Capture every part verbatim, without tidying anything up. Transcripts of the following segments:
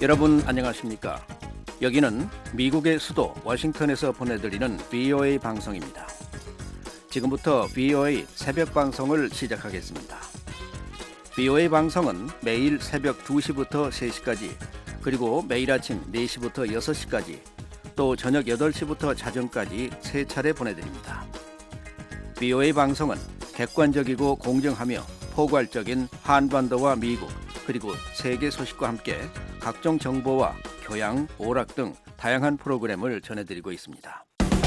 여러분 안녕하십니까? 여기는 미국의 수도 워싱턴에서 보내드리는 브이오에이 방송입니다. 지금부터 브이오에이 새벽 방송을 시작하겠습니다. 브이오에이 방송은 매일 새벽 두 시부터 세 시까지, 그리고 매일 아침 네 시부터 여섯 시까지, 또 저녁 여덟 시부터 자정까지 세 차례 보내드립니다. 브이오에이 방송은 객관적이고 공정하며 포괄적인 한반도와 미국, 그리고 세계 소식과 함께 각종 정보와 교양, 오락 등 다양한 프로그램을 전해드리고 있습니다.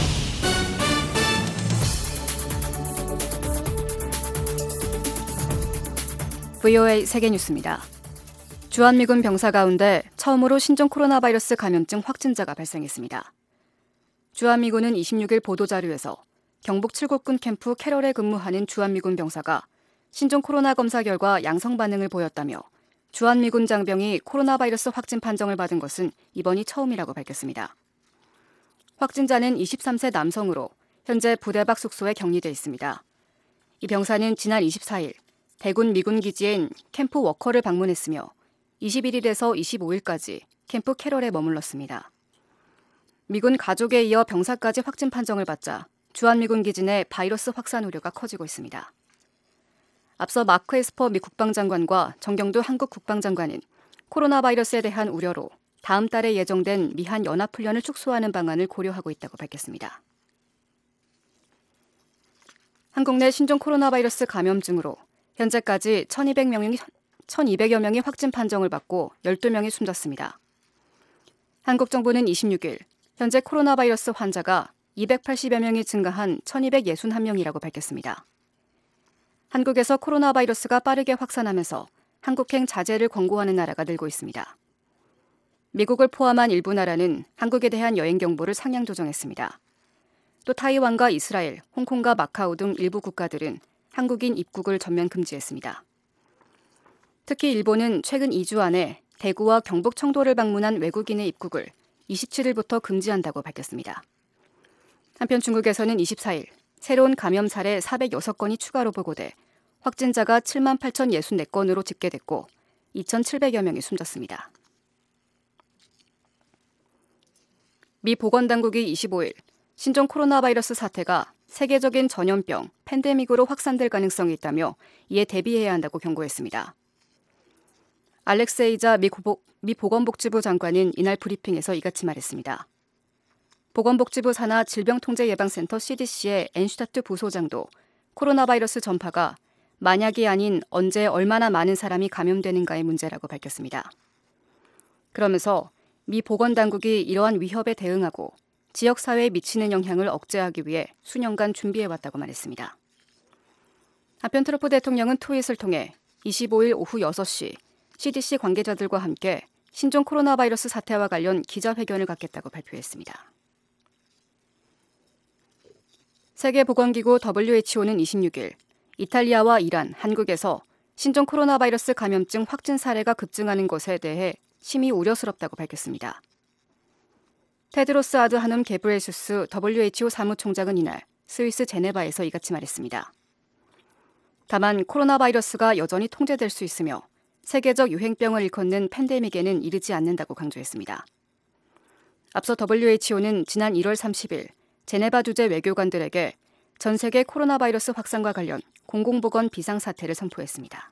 브이오에이 세계뉴스입니다. 주한미군 병사 가운데 처음으로 신종 코로나 바이러스 감염증 확진자가 발생했습니다. 주한미군은 이십육 일 보도자료에서 경북 칠곡군 캠프 캐럴에 근무하는 주한미군 병사가 신종 코로나 검사 결과 양성 반응을 보였다며 주한미군 장병이 코로나 바이러스 확진 판정을 받은 것은 이번이 처음이라고 밝혔습니다. 확진자는 이십삼 세 남성으로 현재 부대 밖 숙소에 격리돼 있습니다. 이 병사는 지난 이십사 일 대군 미군 기지인 캠프 워커를 방문했으며 이십일 일에서 이십오 일까지 캠프 캐럴에 머물렀습니다. 미군 가족에 이어 병사까지 확진 판정을 받자 주한미군 기지 내 바이러스 확산 우려가 커지고 있습니다. 앞서 마크 에스퍼 미 국방장관과 정경두 한국 국방장관은 코로나 바이러스에 대한 우려로 다음 달에 예정된 미한 연합훈련을 축소하는 방안을 고려하고 있다고 밝혔습니다. 한국 내 신종 코로나 바이러스 감염증으로 현재까지 천이백 명이, 천이백여 명이 확진 판정을 받고 열두 명이 숨졌습니다. 한국 정부는 이십육 일 현재 코로나 바이러스 환자가 이백팔십여 명이 증가한 천이백육십일 명이라고 밝혔습니다. 한국에서 코로나 바이러스가 빠르게 확산하면서 한국행 자제를 권고하는 나라가 늘고 있습니다. 미국을 포함한 일부 나라는 한국에 대한 여행 경보를 상향 조정했습니다. 또 타이완과 이스라엘, 홍콩과 마카오 등 일부 국가들은 한국인 입국을 전면 금지했습니다. 특히 일본은 최근 이 주 안에 대구와 경북 청도를 방문한 외국인의 입국을 이십칠 일부터 금지한다고 밝혔습니다. 한편 중국에서는 이십사 일 새로운 감염 사례 사백육 건이 추가로 보고돼 확진자가 칠만 팔천육십사 건으로 집계됐고 이천칠백여 명이 숨졌습니다. 미 보건당국이 이십오 일 신종 코로나 바이러스 사태가 세계적인 전염병, 팬데믹으로 확산될 가능성이 있다며 이에 대비해야 한다고 경고했습니다. 알렉세이자 미, 고보, 미 보건복지부 장관은 이날 브리핑에서 이같이 말했습니다. 보건복지부 산하 질병통제예방센터 씨디씨의 앤슈타트 부소장도 코로나 바이러스 전파가 만약이 아닌 언제 얼마나 많은 사람이 감염되는가의 문제라고 밝혔습니다. 그러면서 미 보건당국이 이러한 위협에 대응하고 지역사회에 미치는 영향을 억제하기 위해 수년간 준비해왔다고 말했습니다. 한편 트럼프 대통령은 트윗을 통해 이십오 일 오후 여섯 시 씨디씨 관계자들과 함께 신종 코로나 바이러스 사태와 관련 기자회견을 갖겠다고 발표했습니다. 세계보건기구 더블유에이치오는 이십육 일 이탈리아와 이란, 한국에서 신종 코로나 바이러스 감염증 확진 사례가 급증하는 것에 대해 심히 우려스럽다고 밝혔습니다. 테드로스 아드하놈 게브레예수스 더블유에이치오 사무총장은 이날 스위스 제네바에서 이같이 말했습니다. 다만 코로나 바이러스가 여전히 통제될 수 있으며 세계적 유행병을 일컫는 팬데믹에는 이르지 않는다고 강조했습니다. 앞서 더블유에이치오는 지난 일월 삼십일 제네바 주재 외교관들에게 전 세계 코로나 바이러스 확산과 관련 공공보건 비상사태를 선포했습니다.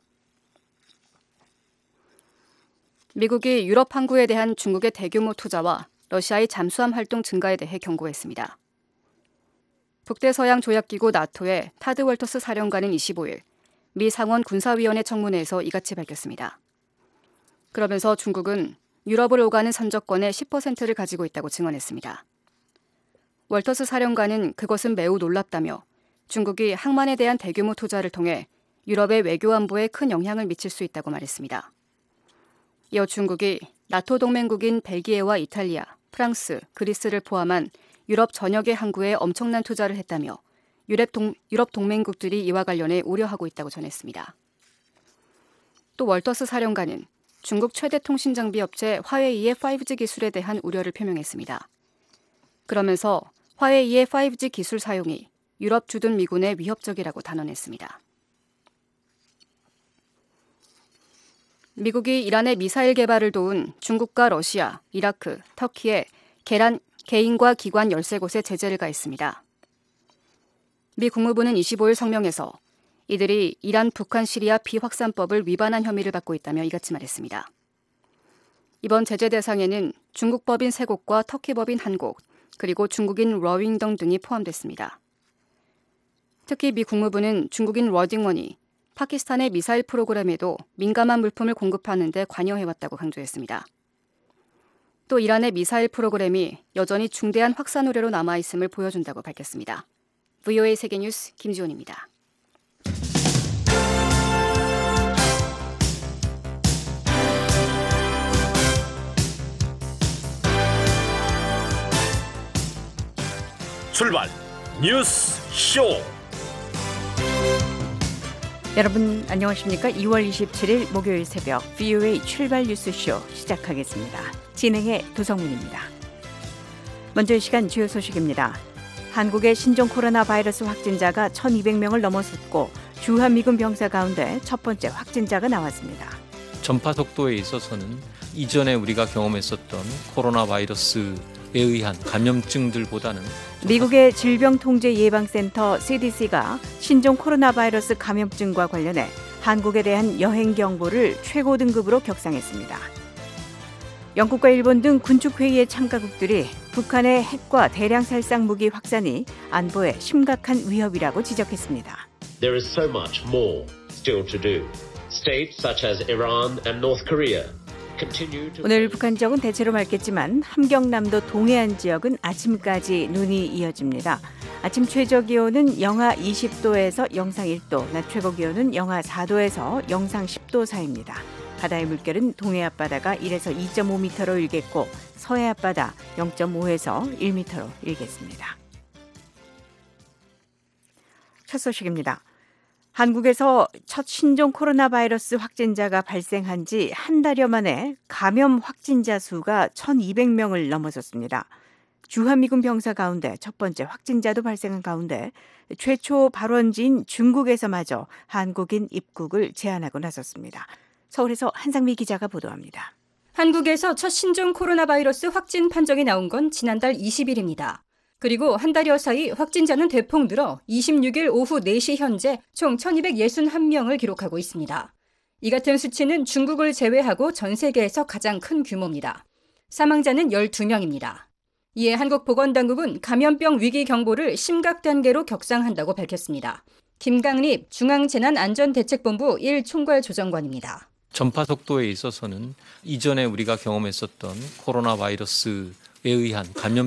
미국이 유럽 항구에 대한 중국의 대규모 투자와 러시아의 잠수함 활동 증가에 대해 경고했습니다. 북대서양 조약기구 나토의 타드 월터스 사령관은 이십오 일 미 상원 군사위원회 청문회에서 이같이 밝혔습니다. 그러면서 중국은 유럽을 오가는 선적권의 십 퍼센트를 가지고 있다고 증언했습니다. 월터스 사령관은 그것은 매우 놀랍다며 중국이 항만에 대한 대규모 투자를 통해 유럽의 외교 안보에 큰 영향을 미칠 수 있다고 말했습니다. 이어 중국이 나토 동맹국인 벨기에와 이탈리아, 프랑스, 그리스를 포함한 유럽 전역의 항구에 엄청난 투자를 했다며 유럽, 동, 유럽 동맹국들이 이와 관련해 우려하고 있다고 전했습니다. 또 월터스 사령관은 중국 최대 통신장비 업체 화웨이의 파이브지 기술에 대한 우려를 표명했습니다. 그러면서 화웨이의 파이브지 기술 사용이 유럽 주둔 미군에 위협적이라고 단언했습니다. 미국이 이란의 미사일 개발을 도운 중국과 러시아, 이라크, 터키에 개란, 개인과 기관 열세 곳에 제재를 가했습니다. 미 국무부는 이십오일 성명에서 이들이 이란, 북한, 시리아 비확산법을 위반한 혐의를 받고 있다며 이같이 말했습니다. 이번 제재 대상에는 중국 법인 세 곳과 터키 법인 한 곳, 그리고 중국인 러윙덩 등이 포함됐습니다. 특히 미 국무부는 중국인 러딩원이 파키스탄의 미사일 프로그램에도 민감한 물품을 공급하는 데 관여해왔다고 강조했습니다. 또 이란의 미사일 프로그램이 여전히 중대한 확산 우려로 남아있음을 보여준다고 밝혔습니다. 브이오에이 세계뉴스 김지훈입니다. 출발 뉴스 쇼. 여러분 안녕하십니까? 이월 이십칠일 목요일 새벽 브이오에이 출발 뉴스쇼 시작하겠습니다. 진행의 도성민입니다. 먼저 이 시간 주요 소식입니다. 한국의 신종 코로나 바이러스 확진자가 천이백 명을 넘어섰고 주한미군 병사 가운데 첫 번째 확진자가 나왔습니다. 전파 속도에 있어서는 이전에 우리가 경험했었던 코로나 바이러스에 의한 감염증들보다는 미국의 질병통제예방센터 씨디씨가 신종 코로나 바이러스 감염증과 관련해 한국에 대한 여행 경보를 최고 등급으로 격상했습니다. 영국과 일본 등 군축회의의 참가국들이 북한의 핵과 대량 살상 무기 확산이 안보에 심각한 위협이라고 지적했습니다. There is so much more still to do. States such as Iran and North Korea 오늘 북한 지역은 대체로 맑겠지만 함경남도 동해안 지역은 아침까지 눈이 이어집니다. 아침 최저 기온은 영하 이십 도에서 영상 일 도, 낮 최고 기온은 영하 사 도에서 영상 십 도 사이입니다. 바다의 물결은 동해 앞바다가 일에서 이 점 오 미터로 일겠고 서해 앞바다 영 점 오에서 일 미터로 일겠습니다. 첫 소식입니다. 한국에서 첫 신종 코로나 바이러스 확진자가 발생한 지 한 달여 만에 감염 확진자 수가 천이백 명을 넘어섰습니다. 주한미군 병사 가운데 첫 번째 확진자도 발생한 가운데 최초 발원지인 중국에서마저 한국인 입국을 제한하고 나섰습니다. 서울에서 한상미 기자가 보도합니다. 한국에서 첫 신종 코로나 바이러스 확진 판정이 나온 건 지난달 이십일입니다. 그리고 한 달여 사이 확진자는 대폭 늘어 이십육일 오후 네 시 현재 총 천이백육십일 명을 기록하고 있습니다. 이 같은 수치는 중국을 제외하고 전 세계에서 가장 큰 규모입니다. 사망자는 열두 명입니다. 이에 한국보건당국은 감염병 위기 경보를 심각 단계로 격상한다고 밝혔습니다. 김강립 중앙재난안전대책본부 일 총괄조정관입니다. 전파 속도에 있어서는 이전에 우리가 경험했었던 코로나 바이러스에 의한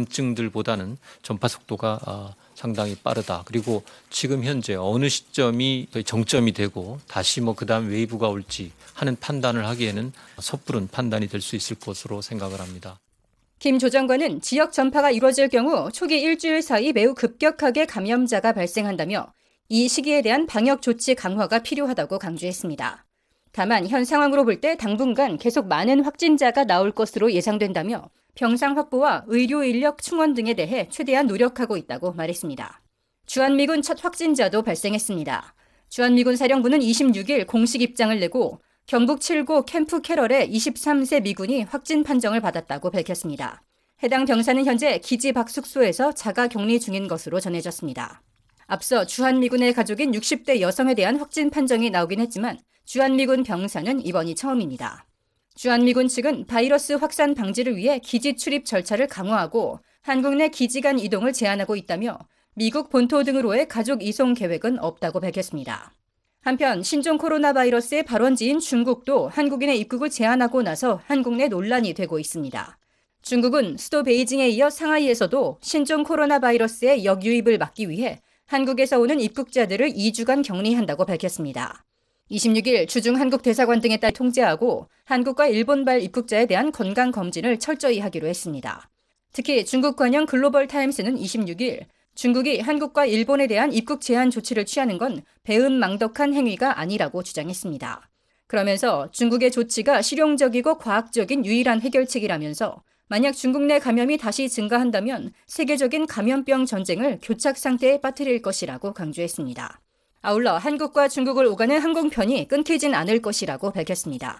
감염증들보다는 전파 속도가 상당히 빠르다. 그리고 지금 현재 어느 시점이 정점이 되고 다시 뭐 그다음 웨이브가 올지 하는 판단을 하기에는 섣부른 판단이 될 수 있을 것으로 생각을 합니다. 김 조정관은 지역 전파가 이루어질 경우 초기 일주일 사이 매우 급격하게 감염자가 발생한다며 이 시기에 대한 방역 조치 강화가 필요하다고 강조했습니다. 다만 현 상황으로 볼 때 당분간 계속 많은 확진자가 나올 것으로 예상된다며 병상 확보와 의료 인력 충원 등에 대해 최대한 노력하고 있다고 말했습니다. 주한미군 첫 확진자도 발생했습니다. 주한미군 사령부는 이십육일 공식 입장을 내고 경북 칠고 캠프 캐럴의 이십삼 세 미군이 확진 판정을 받았다고 밝혔습니다. 해당 병사는 현재 기지 밖 숙소에서 자가 격리 중인 것으로 전해졌습니다. 앞서 주한미군의 가족인 육십 대 여성에 대한 확진 판정이 나오긴 했지만 주한미군 병사는 이번이 처음입니다. 주한미군 측은 바이러스 확산 방지를 위해 기지 출입 절차를 강화하고 한국 내 기지 간 이동을 제한하고 있다며 미국 본토 등으로의 가족 이송 계획은 없다고 밝혔습니다. 한편 신종 코로나 바이러스의 발원지인 중국도 한국인의 입국을 제한하고 나서 한국 내 논란이 되고 있습니다. 중국은 수도 베이징에 이어 상하이에서도 신종 코로나 바이러스의 역유입을 막기 위해 한국에서 오는 입국자들을 이 주간 격리한다고 밝혔습니다. 이십육일 주중 한국 대사관 등에 따라 통제하고 한국과 일본발 입국자에 대한 건강검진을 철저히 하기로 했습니다. 특히 중국 관영 글로벌 타임스는 이십육일 중국이 한국과 일본에 대한 입국 제한 조치를 취하는 건 배은망덕한 행위가 아니라고 주장했습니다. 그러면서 중국의 조치가 실용적이고 과학적인 유일한 해결책이라면서 만약 중국 내 감염이 다시 증가한다면 세계적인 감염병 전쟁을 교착 상태에 빠뜨릴 것이라고 강조했습니다. 아울러 한국과 중국을 오가는 항공편이 끊기진 않을 것이라고 밝혔습니다.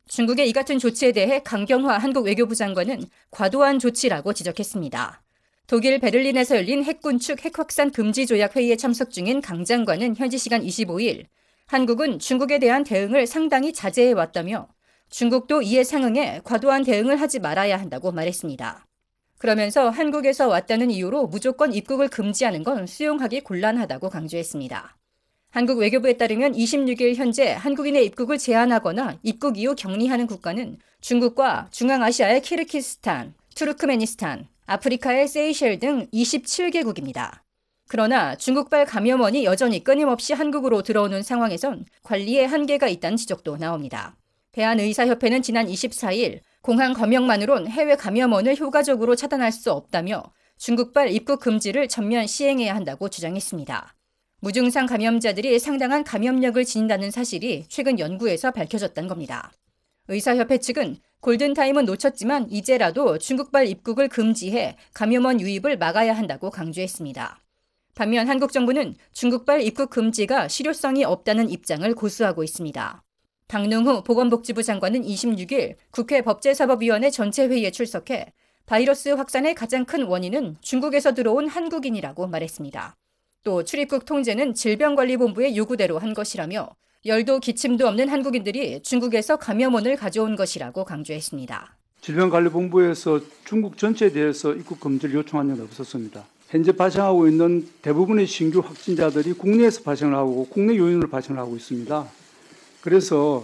중국의 이 같은 조치에 대해 강경화 한국 외교부 장관은 과도한 조치라고 지적했습니다. 독일 베를린에서 열린 핵군축 핵확산 금지 조약 회의에 참석 중인 강 장관은 현지 시간 이십오일 한국은 중국에 대한 대응을 상당히 자제해 왔다며 중국도 이에 상응해 과도한 대응을 하지 말아야 한다고 말했습니다. 그러면서 한국에서 왔다는 이유로 무조건 입국을 금지하는 건 수용하기 곤란하다고 강조했습니다. 한국 외교부에 따르면 이십육일 현재 한국인의 입국을 제한하거나 입국 이후 격리하는 국가는 중국과 중앙아시아의 키르기스스탄, 투르크메니스탄, 아프리카의 세이셸 등 이십칠 개국입니다. 그러나 중국발 감염원이 여전히 끊임없이 한국으로 들어오는 상황에선 관리에 한계가 있다는 지적도 나옵니다. 대한의사협회는 지난 이십사일 공항 검역만으론 해외 감염원을 효과적으로 차단할 수 없다며 중국발 입국 금지를 전면 시행해야 한다고 주장했습니다. 무증상 감염자들이 상당한 감염력을 지닌다는 사실이 최근 연구에서 밝혀졌다는 겁니다. 의사협회 측은 골든타임은 놓쳤지만 이제라도 중국발 입국을 금지해 감염원 유입을 막아야 한다고 강조했습니다. 반면 한국 정부는 중국발 입국 금지가 실효성이 없다는 입장을 고수하고 있습니다. 박능후 보건복지부 장관은 이십육일 국회 법제사법위원회 전체 회의에 출석해 바이러스 확산의 가장 큰 원인은 중국에서 들어온 한국인이라고 말했습니다. 또 출입국 통제는 질병관리본부의 요구대로 한 것이라며 열도 기침도 없는 한국인들이 중국에서 감염원을 가져온 것이라고 강조했습니다. 질병관리본부에서 중국 전체에 대해서 입국 금지를 요청한 적은 없었습니다. 현재 발생하고 있는 대부분의 신규 확진자들이 국내에서 발생을 하고 국내 요인으로 발생을 하고 있습니다. 그래서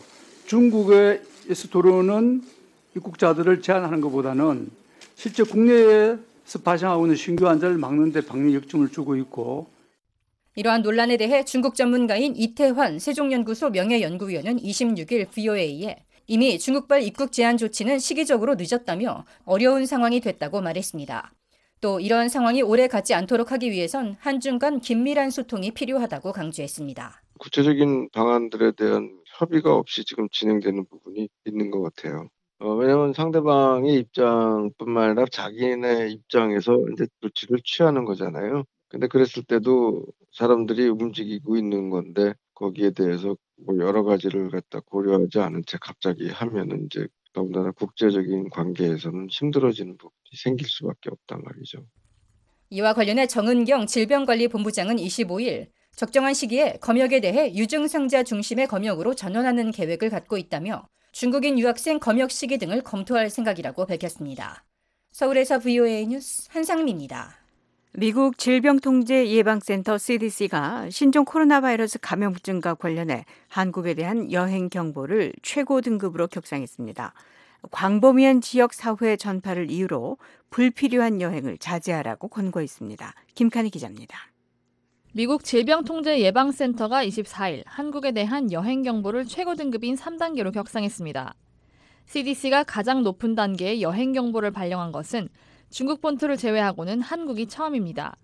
중국에서 들어오는 입국자들을 제한하는 것보다는 실제 국내에서 발생하고 있는 신규 환자를 막는 데 방역 역점을 주고 있고, 이러한 논란에 대해 중국 전문가인 이태환 세종연구소 명예연구위원은 이십육일 브이오에이에 이미 중국발 입국 제한 조치는 시기적으로 늦었다며 어려운 상황이 됐다고 말했습니다. 또 이러한 상황이 오래 가지 않도록 하기 위해선 한중 간 긴밀한 소통이 필요하다고 강조했습니다. 구체적인 방안들에 대한 협의가 없이 지금 진행되는 부분이 있는 것 같아요. 어, 왜냐하면 상대방의 입장뿐만 아니라 자기네 입장에서 이제 조치를 취하는 거잖아요. 근데 그랬을 때도 사람들이 움직이고 있는 건데 거기에 대해서 뭐 여러 가지를 갖다 고려하지 않은 채 갑자기 하면은 이제 더군다나 국제적인 관계에서는 힘들어지는 부분이 생길 수밖에 없단 말이죠. 이와 관련해 정은경 질병관리본부장은 이십오일 적정한 시기에 검역에 대해 유증상자 중심의 검역으로 전환하는 계획을 갖고 있다며 중국인 유학생 검역 시기 등을 검토할 생각이라고 밝혔습니다. 서울에서 브이오에이 뉴스 한상미입니다. 미국 질병통제예방센터 씨디씨가 신종 코로나 바이러스 감염증과 관련해 한국에 대한 여행 경보를 최고 등급으로 격상했습니다. 광범위한 지역 사회 전파를 이유로 불필요한 여행을 자제하라고 권고했습니다. 김칸희 기자입니다. 미국 질병통제예방센터가 이십사일 한국에 대한 여행 경보를 최고 등급인 삼 단계로 격상했습니다. 씨디씨가 가장 높은 단계의 여행 경보를 발령한 것은 중국 본토를 제외하고는 한국이 처음입니다.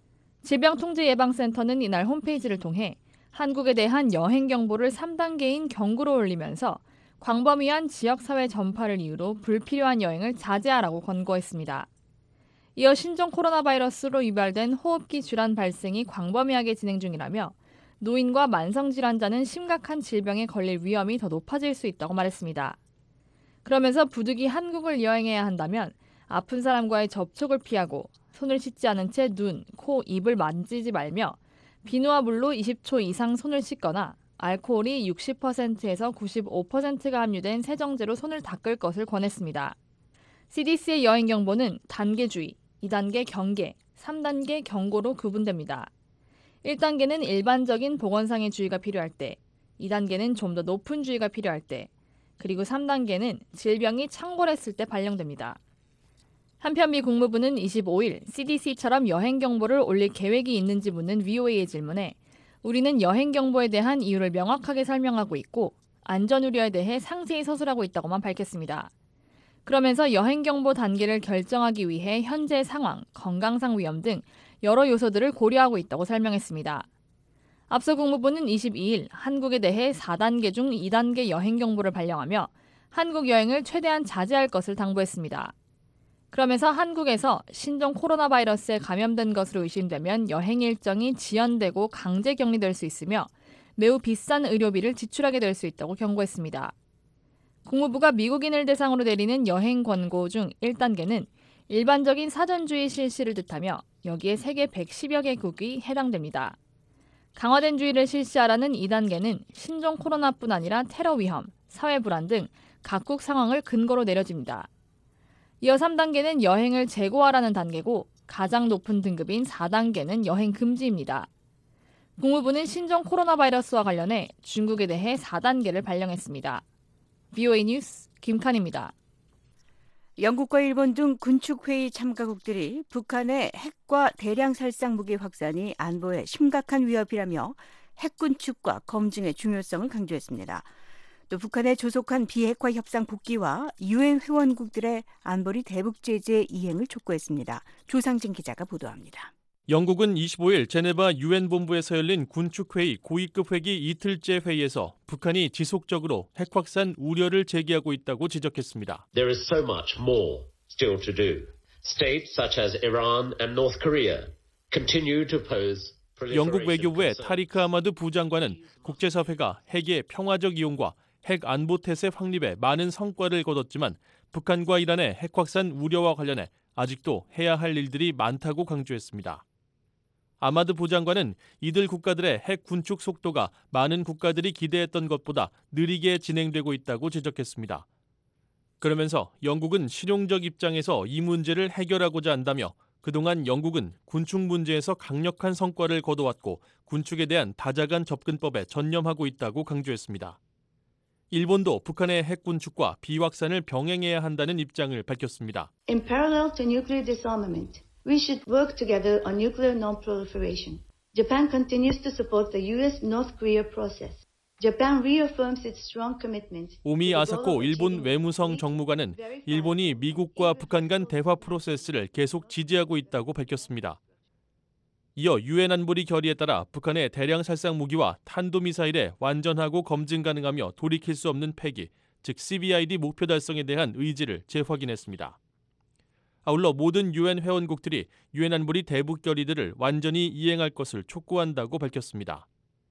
질병통제예방센터는 이날 홈페이지를 통해 한국에 대한 여행 경보를 삼 단계인 경고로 올리면서 광범위한 지역사회 전파를 이유로 불필요한 여행을 자제하라고 권고했습니다. 이어 신종 코로나 바이러스로 유발된 호흡기 질환 발생이 광범위하게 진행 중이라며 노인과 만성질환자는 심각한 질병에 걸릴 위험이 더 높아질 수 있다고 말했습니다. 그러면서 부득이 한국을 여행해야 한다면 아픈 사람과의 접촉을 피하고 손을 씻지 않은 채 눈, 코, 입을 만지지 말며 비누와 물로 이십 초 이상 손을 씻거나 알코올이 육십 퍼센트에서 구십오 퍼센트가 함유된 세정제로 손을 닦을 것을 권했습니다. 씨디씨의 여행 경보는 단계주의, 이 단계 경계, 삼 단계 경고로 구분됩니다. 일 단계는 일반적인 보건상의 주의가 필요할 때, 이 단계는 좀 더 높은 주의가 필요할 때, 그리고 삼 단계는 질병이 창궐했을 때 발령됩니다. 한편 미 국무부는 이십오일 씨디씨처럼 여행 경보를 올릴 계획이 있는지 묻는 브이오에이의 질문에 우리는 여행 경보에 대한 이유를 명확하게 설명하고 있고 안전 우려에 대해 상세히 서술하고 있다고만 밝혔습니다. 그러면서 여행 경보 단계를 결정하기 위해 현재 상황, 건강상 위험 등 여러 요소들을 고려하고 있다고 설명했습니다. 앞서 국무부는 이십이일 한국에 대해 사 단계 중 이 단계 여행 경보를 발령하며 한국 여행을 최대한 자제할 것을 당부했습니다. 그러면서 한국에서 신종 코로나 바이러스에 감염된 것으로 의심되면 여행 일정이 지연되고 강제 격리될 수 있으며 매우 비싼 의료비를 지출하게 될 수 있다고 경고했습니다. 국무부가 미국인을 대상으로 내리는 여행 권고 중 일 단계는 일반적인 사전주의 실시를 뜻하며 여기에 세계 백십여 개국이 해당됩니다. 강화된 주의를 실시하라는 이 단계는 신종 코로나뿐 아니라 테러 위험, 사회 불안 등 각국 상황을 근거로 내려집니다. 이어 삼 단계는 여행을 재고하라는 단계고 가장 높은 등급인 사 단계는 여행 금지입니다. 국무부는 신종 코로나 바이러스와 관련해 중국에 대해 사 단계를 발령했습니다. 브이오에이 뉴스 김칸입니다. 영국과 일본 등 군축회의 참가국들이 북한의 핵과 대량 살상 무기 확산이 안보에 심각한 위협이라며 핵 군축과 검증의 중요성을 강조했습니다. 또 북한의 조속한 비핵화 협상 복귀와 유엔 회원국들의 안보리 대북 제재 이행을 촉구했습니다. 조상진 기자가 보도합니다. 영국은 이십오일 제네바 유엔 본부에서 열린 군축회의 고위급 회기 이틀째 회의에서 북한이 지속적으로 핵 확산 우려를 제기하고 있다고 지적했습니다. There is so much more still to do. States such as Iran and North Korea continue to pose 영국 외교부의 타리크 아마드 부장관은 국제사회가 핵의 평화적 이용과 핵 안보 태세 확립에 많은 성과를 거뒀지만 북한과 이란의 핵 확산 우려와 관련해 아직도 해야 할 일들이 많다고 강조했습니다. 아마드 부장관은 이들 국가들의 핵 군축 속도가 많은 국가들이 기대했던 것보다 느리게 진행되고 있다고 지적했습니다. 그러면서 영국은 실용적 입장에서 이 문제를 해결하고자 한다며 그동안 영국은 군축 문제에서 강력한 성과를 거둬왔고 군축에 대한 다자간 접근법에 전념하고 있다고 강조했습니다. 일본도 북한의 핵 군축과 비확산을 병행해야 한다는 입장을 밝혔습니다. In parallel to nuclear disarmament, we should work together on nuclear non-proliferation. Japan continues to support the U S North Korea process. Japan reaffirms its strong commitment. 오미 아사코 일본 외무성 정무관은 일본이 미국과 북한 간 대화 프로세스를 계속 지지하고 있다고 밝혔습니다. 이어 유엔 안보리 결의에 따라 북한의 대량 살상 무기와 탄도미사일의 완전하고 검증 가능하며 돌이킬 수 없는 폐기, 즉 씨비아이디 목표 달성에 대한 의지를 재확인했습니다. 아울러 모든 유엔 회원국들이 유엔 안보리 대북 결의들을 완전히 이행할 것을 촉구한다고 밝혔습니다.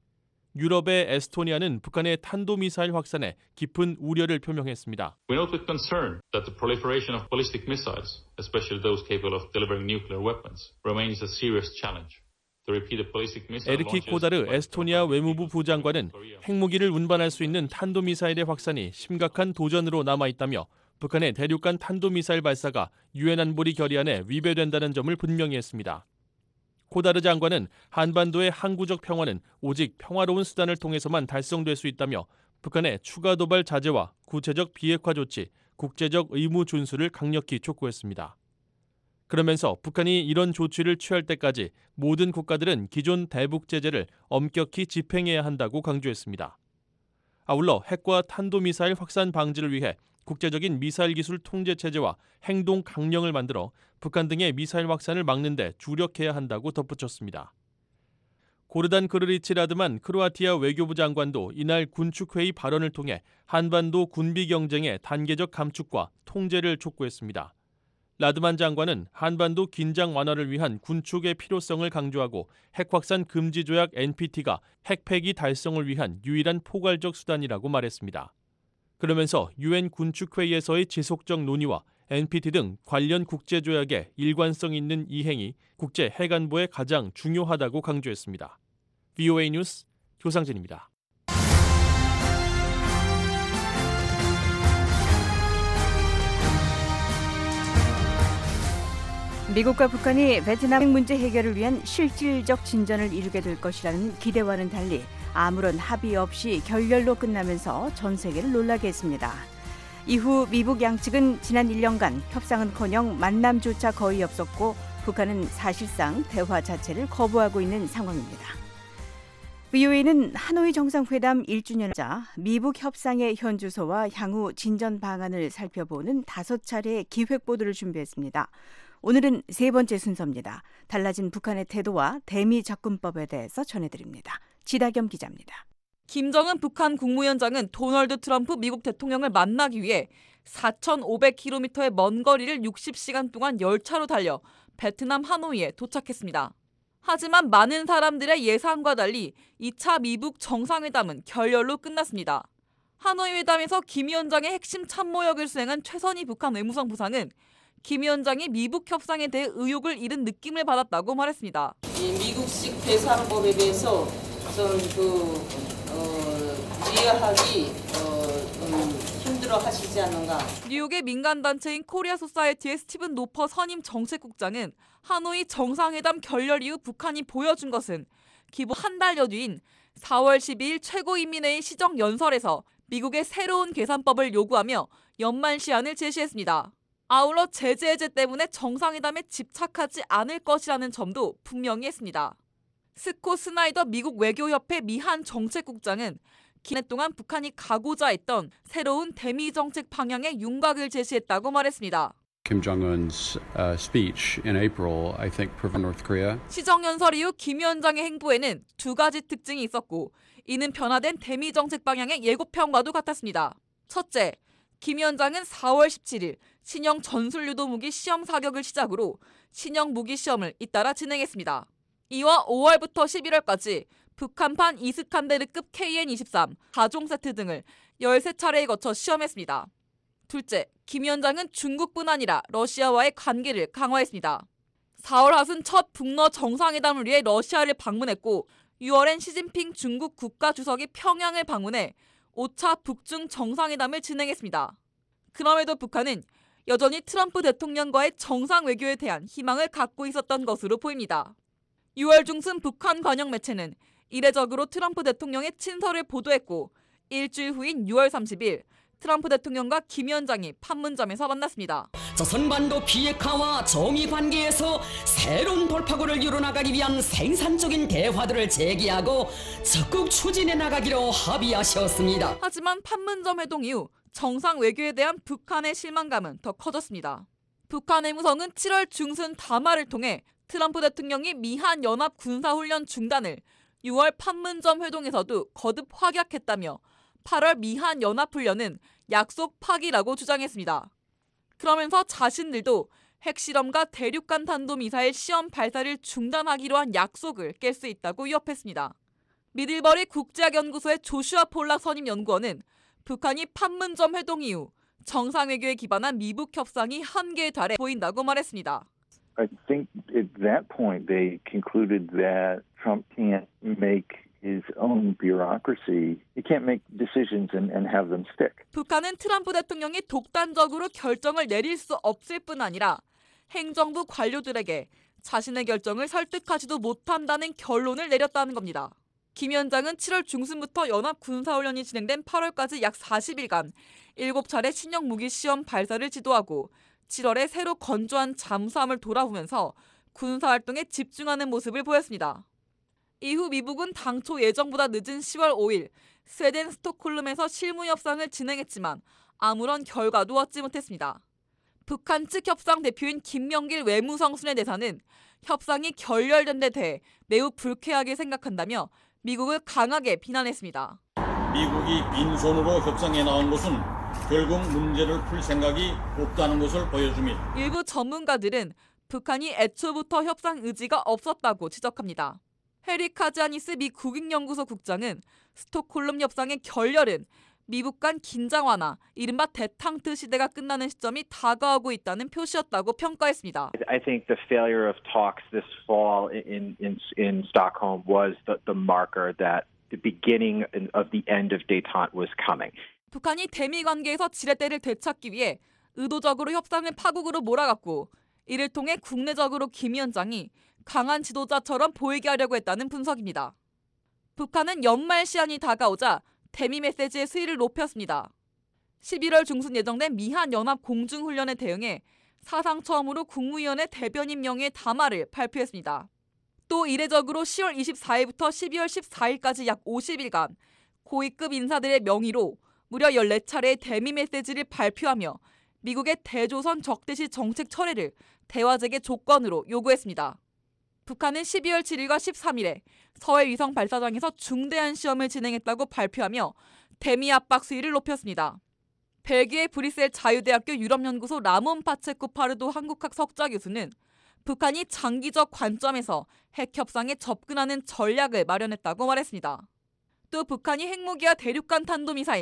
유럽의 에스토니아는 북한의 탄도미사일 확산에 깊은 우려를 표명했습니다. We note with concern that the proliferation of ballistic missiles, especially those capable of delivering nuclear weapons, remains a serious challenge. The repeated ballistic missile 에르키 코다르 에스토니아 외무부 부장관은 핵무기를 운반할 수 있는 탄도미사일의 확산이 심각한 도전으로 남아있다며 북한의 대륙간 탄도미사일 발사가 유엔 안보리 결의안에 위배된다는 점을 분명히 했습니다. 코다르 장관은 한반도의 항구적 평화는 오직 평화로운 수단을 통해서만 달성될 수 있다며 북한의 추가 도발 자제와 구체적 비핵화 조치, 국제적 의무 준수를 강력히 촉구했습니다. 그러면서 북한이 이런 조치를 취할 때까지 모든 국가들은 기존 대북 제재를 엄격히 집행해야 한다고 강조했습니다. 아울러 핵과 탄도미사일 확산 방지를 위해 국제적인 미사일 기술 통제 체제와 행동 강령을 만들어 북한 등의 미사일 확산을 막는 데 주력해야 한다고 덧붙였습니다. 고르단 그르리치 라드만 크로아티아 외교부 장관도 이날 군축회의 발언을 통해 한반도 군비 경쟁의 단계적 감축과 통제를 촉구했습니다. 라드만 장관은 한반도 긴장 완화를 위한 군축의 필요성을 강조하고 핵 확산 금지 조약 엔피티가 핵 폐기 달성을 위한 유일한 포괄적 수단이라고 말했습니다. 그러면서 유엔 군축회의에서의 지속적 논의와 엔피티 등 관련 국제조약의 일관성 있는 이행이 국제 핵안보에 가장 중요하다고 강조했습니다. 브이오에이 뉴스 조상진입니다. 미국과 북한이 베트남 핵 문제 해결을 위한 실질적 진전을 이루게 될 것이라는 기대와는 달리 아무런 합의 없이 결렬로 끝나면서 전 세계를 놀라게 했습니다. 이후 미북 양측은 지난 일 년간 협상은커녕 만남조차 거의 없었고 북한은 사실상 대화 자체를 거부하고 있는 상황입니다. 브이오에이는 하노이 정상회담 일 주년자 미북 협상의 현주소와 향후 진전 방안을 살펴보는 다섯 차례의 기획 보도를 준비했습니다. 오늘은 세 번째 순서입니다. 달라진 북한의 태도와 대미 접근법에 대해서 전해드립니다. 지다겸 기자입니다. 김정은 북한 국무위원장은 도널드 트럼프 미국 대통령을 만나기 위해 사천오백 킬로미터의 먼 거리를 육십 시간 동안 열차로 달려 베트남 하노이에 도착했습니다. 하지만 많은 사람들의 예상과 달리 이 차 미북 정상회담은 결렬로 끝났습니다. 하노이 회담에서 김 위원장의 핵심 참모역을 수행한 최선희 북한 외무성 부상은 김 위원장이 미북 협상에 대해 의욕을 잃은 느낌을 받았다고 말했습니다. 이 미국식 대사법에 대해서 그 어, 이해하기 어, 음, 힘들어 하시지 않는가. 뉴욕의 민간단체인 코리아 소사이어티의 스티븐 노퍼 선임 정책국장은 하노이 정상회담 결렬 이후 북한이 보여준 것은 기본 한 달여 뒤인 사월 십이일 최고인민회의 시정연설에서 미국의 새로운 계산법을 요구하며 연말 시한을 제시했습니다. 아울러 제재 해제 때문에 정상회담에 집착하지 않을 것이라는 점도 분명히 했습니다. 스콧 스나이더 미국 외교협회 미한 정책국장은 기간 동안 북한이 가고자 했던 새로운 대미 정책 방향의 윤곽을 제시했다고 말했습니다. Kim Jong-un's uh, speech in April, I think, provoked North Korea. 시정연설 이후 김 위원장의 행보에는 두 가지 특징이 있었고 이는 변화된 대미 정책 방향의 예고편과도 같았습니다. 첫째, 김 위원장은 사월 십칠일 신형 전술유도 무기 시험 사격을 시작으로 신형 무기 시험을 잇따라 진행했습니다. 이와 오월부터 십일월까지 북한판 이스칸데르급 케이엔 이십삼, 사 종 세트 등을 열세 차례에 거쳐 시험했습니다. 둘째, 김 위원장은 중국뿐 아니라 러시아와의 관계를 강화했습니다. 사월 하순 첫 북러 정상회담을 위해 러시아를 방문했고 유월엔 시진핑 중국 국가주석이 평양을 방문해 오 차 북중 정상회담을 진행했습니다. 그럼에도 북한은 여전히 트럼프 대통령과의 정상 외교에 대한 희망을 갖고 있었던 것으로 보입니다. 유월 중순 북한 관영 매체는 이례적으로 트럼프 대통령의 친서를 보도했고 일주일 후인 유월 삼십일 트럼프 대통령과 김 위원장이 판문점에서 만났습니다. 조선반도 비핵화와 정의 관계에서 새로운 돌파구를 이뤄나가기 위한 생산적인 대화들을 제기하고 적극 추진해 나가기로 합의하셨습니다. 하지만 판문점 회동 이후 정상 외교에 대한 북한의 실망감은 더 커졌습니다. 북한 외무성은 칠월 중순 담화를 통해 트럼프 대통령이 미한 연합 군사훈련 중단을 유월 판문점 회동에서도 거듭 확약했다며 팔월 미한 연합훈련은 약속 파기라고 주장했습니다. 그러면서 자신들도 핵실험과 대륙간 탄도미사일 시험 발사를 중단하기로 한 약속을 깰 수 있다고 위협했습니다. 미들버리 국제학연구소의 조슈아 폴락 선임 연구원은 북한이 판문점 회동 이후 정상외교에 기반한 미북 협상이 한계에 달해 보인다고 말했습니다. I think at that point they concluded that Trump can't make his own bureaucracy. He can't make decisions and, and have them stick. 북한은 트럼프 대통령이 독단적으로 결정을 내릴 수 없을 뿐 아니라 행정부 관료들에게 자신의 결정을 설득하지도 못한다는 결론을 내렸다는 겁니다. 김 위원장은 칠월 중순부터 연합 군사훈련이 진행된 팔월까지 약 사십 일간 일곱 차례 신형 무기 시험 발사를 지도하고 칠월에 새로 건조한 잠수함을 돌아보면서 군사활동에 집중하는 모습을 보였습니다. 이후 미국은 당초 예정보다 늦은 시월 오일 스웨덴 스톡홀름에서 실무 협상을 진행했지만 아무런 결과도 얻지 못했습니다. 북한 측 협상 대표인 김명길 외무성순회 대사는 협상이 결렬된 데 대해 매우 불쾌하게 생각한다며 미국을 강하게 비난했습니다. 미국이 빈손으로 협상에 나온 것은 결국 문제를 풀 생각이 없다는 것을 보여주며 일부 전문가들은 북한이 애초부터 협상 의지가 없었다고 지적합니다. 해리 카지아니스 미 국익연구소 국장은 스톡홀름 협상의 결렬은 미북 간 긴장 완화, 이른바 대탕트 시대가 끝나는 시점이 다가오고 있다는 표시였다고 평가했습니다. I think the failure of talks this fall in in in Stockholm was the, the marker that the beginning of the end of détente was coming. 북한이 대미 관계에서 지렛대를 되찾기 위해 의도적으로 협상을 파국으로 몰아갔고 이를 통해 국내적으로 김 위원장이 강한 지도자처럼 보이게 하려고 했다는 분석입니다. 북한은 연말 시한이 다가오자 대미 메시지의 수위를 높였습니다. 십일월 중순 예정된 미한 연합 공중훈련에 대응해 사상 처음으로 국무위원회 대변인 명의의 담화를 발표했습니다. 또 이례적으로 시월 이십사일부터 십이월 십사일까지 약 오십 일간 고위급 인사들의 명의로 무려 열네 차례의 대미 메시지를 발표하며 미국의 대조선 적대시 정책 철회를 대화재개 조건으로 요구했습니다. 북한은 십이월 칠일과 십삼일에 서해 위성 발사장에서 중대한 시험을 진행했다고 발표하며 대미 압박 수위를 높였습니다. 벨기에 브뤼셀 자유대학교 유럽연구소 라몬 파체코 파르도 한국학 석좌 교수는 북한이 장기적 관점에서 핵 협상에 접근하는 전략을 마련했다고 말했습니다. 또 북한이 핵무기와 대륙간 탄도미사일,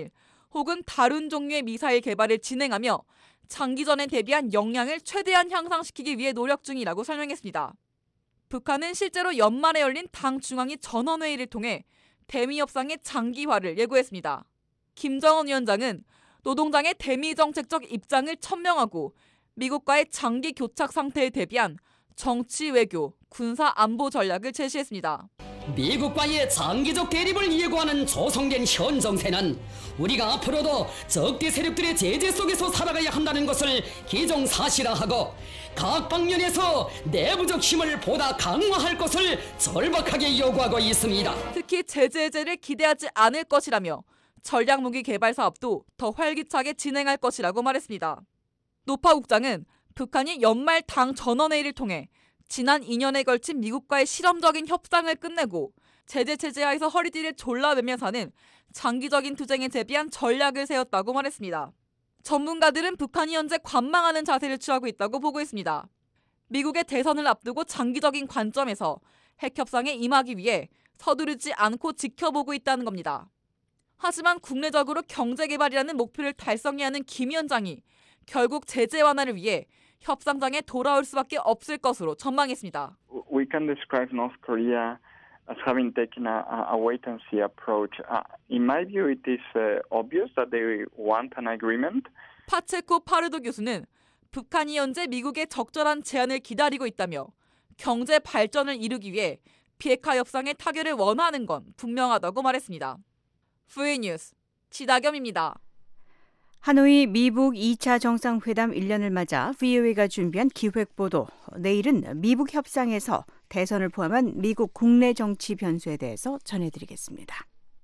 혹은 다른 종류의 미사일 개발을 진행하며 장기전에 대비한 역량을 최대한 향상시키기 위해 노력 중이라고 설명했습니다. 북한은 실제로 연말에 열린 당 중앙위 전원회의를 통해 대미 협상의 장기화를 예고했습니다. 김정은 위원장은 노동당의 대미 정책적 입장을 천명하고 미국과의 장기 교착 상태에 대비한 정치 외교, 군사 안보 전략을 제시했습니다. 미국과의 장기적 대립을 예고하는 조성된 현 정세는 우리가 앞으로도 적대 세력들의 제재 속에서 살아가야 한다는 것을 기정사실화하고 각 방면에서 내부적 힘을 보다 강화할 것을 절박하게 요구하고 있습니다. 특히 제재 해제를 기대하지 않을 것이라며 전략무기 개발 사업도 더 활기차게 진행할 것이라고 말했습니다. 노파 국장은 북한이 연말 당 전원회의를 통해 지난 이 년에 걸친 미국과의 실험적인 협상을 끝내고 제재 체제하에서 허리띠를 졸라매며 사는 장기적인 투쟁에 대비한 전략을 세웠다고 말했습니다. 전문가들은 북한이 현재 관망하는 자세를 취하고 있다고 보고 있습니다. 미국의 대선을 앞두고 장기적인 관점에서 핵협상에 임하기 위해 서두르지 않고 지켜보고 있다는 겁니다. 하지만 국내적으로 경제개발이라는 목표를 달성해야 하는 김 위원장이 결국 제재 완화를 위해 협상장에 돌아올 수밖에 없을 것으로 전망했습니다. We can describe North Korea as having taken a, a wait-and-see approach. Uh, in my view, it is uh, obvious that they want an agreement. 파체코 파르도 교수는 북한이 현재 미국의 적절한 제안을 기다리고 있다며 경제 발전을 이루기 위해 비핵화 협상의 타결을 원하는 건 분명하다고 말했습니다. 브이오에이 뉴스 지다겸입니다. 하노이 미북 이 차 정상회담 일 년을 맞아 브이오에이가 준비한 기획보도. 내일은 미북 협상에서 대선을 포함한 미국 국내 정치 변수에 대해서 전해드리겠습니다.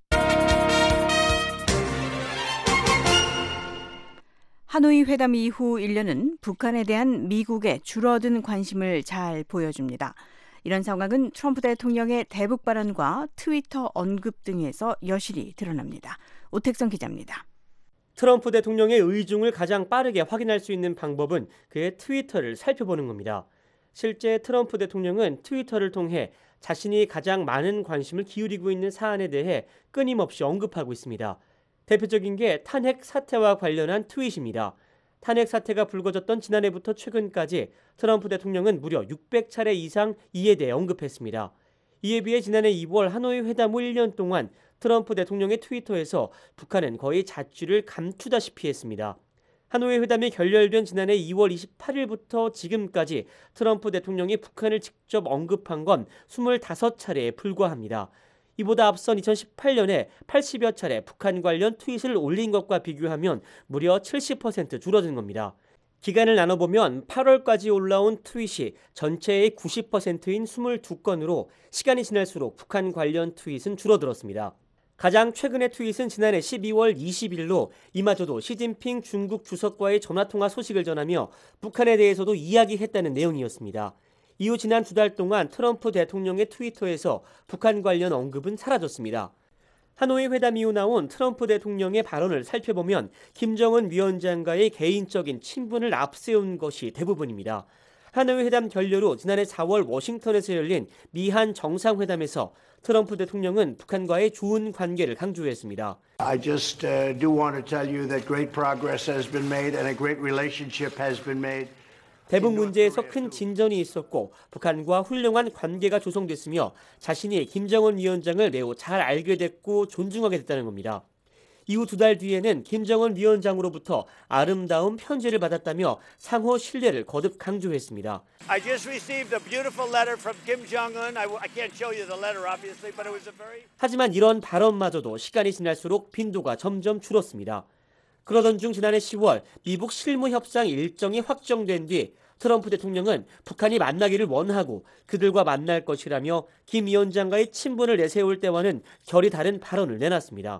하노이 회담 이후 일 년은 북한에 대한 미국의 줄어든 관심을 잘 보여줍니다. 이런 상황은 트럼프 대통령의 대북 발언과 트위터 언급 등에서 여실히 드러납니다. 오택성 기자입니다. 트럼프 대통령의 의중을 가장 빠르게 확인할 수 있는 방법은 그의 트위터를 살펴보는 겁니다. 실제 트럼프 대통령은 트위터를 통해 자신이 가장 많은 관심을 기울이고 있는 사안에 대해 끊임없이 언급하고 있습니다. 대표적인 게 탄핵 사태와 관련한 트윗입니다. 탄핵 사태가 불거졌던 지난해부터 최근까지 트럼프 대통령은 무려 육백 차례 이상 이에 대해 언급했습니다. 이에 비해 지난해 이월 하노이 회담 후 일 년 동안 트럼프 대통령의 트위터에서 북한은 거의 자취를 감추다시피 했습니다. 하노이 회담이 결렬된 지난해 이월 이십팔일부터 지금까지 트럼프 대통령이 북한을 직접 언급한 건 스물다섯 차례에 불과합니다. 이보다 앞선 이천십팔 년에 팔십여 차례 북한 관련 트윗을 올린 것과 비교하면 무려 칠십 퍼센트 줄어든 겁니다. 기간을 나눠보면 팔월까지 올라온 트윗이 전체의 구십 퍼센트인 이십이 건으로 시간이 지날수록 북한 관련 트윗은 줄어들었습니다. 가장 최근의 트윗은 지난해 십이월 이십일로 이마저도 시진핑 중국 주석과의 전화통화 소식을 전하며 북한에 대해서도 이야기했다는 내용이었습니다. 이후 지난 두 달 동안 트럼프 대통령의 트위터에서 북한 관련 언급은 사라졌습니다. 하노이 회담 이후 나온 트럼프 대통령의 발언을 살펴보면 김정은 위원장과의 개인적인 친분을 앞세운 것이 대부분입니다. 하노이 회담 결렬 후 지난해 사월 워싱턴에서 열린 미한 정상회담에서 트럼프 대통령은 북한과의 좋은 관계를 강조했습니다. I just uh, do want to tell you that great progress has been made and a great relationship has been made. 대북 문제에서 큰 진전이 있었고 북한과 훌륭한 관계가 조성됐으며 자신이 김정은 위원장을 매우 잘 알게 됐고 존중하게 됐다는 겁니다. 이후 두 달 뒤에는 김정은 위원장으로부터 아름다운 편지를 받았다며 상호 신뢰를 거듭 강조했습니다. I just received a beautiful letter from Kim Jong-un. I, I can't show you the letter obviously, but it was a very 하지만 이런 발언마저도 시간이 지날수록 빈도가 점점 줄었습니다. 그러던 중 지난해 시월 미북 실무 협상 일정이 확정된 뒤 트럼프 대통령은 북한이 만나기를 원하고 그들과 만날 것이라며 김 위원장과의 친분을 내세울 때와는 결이 다른 발언을 내놨습니다.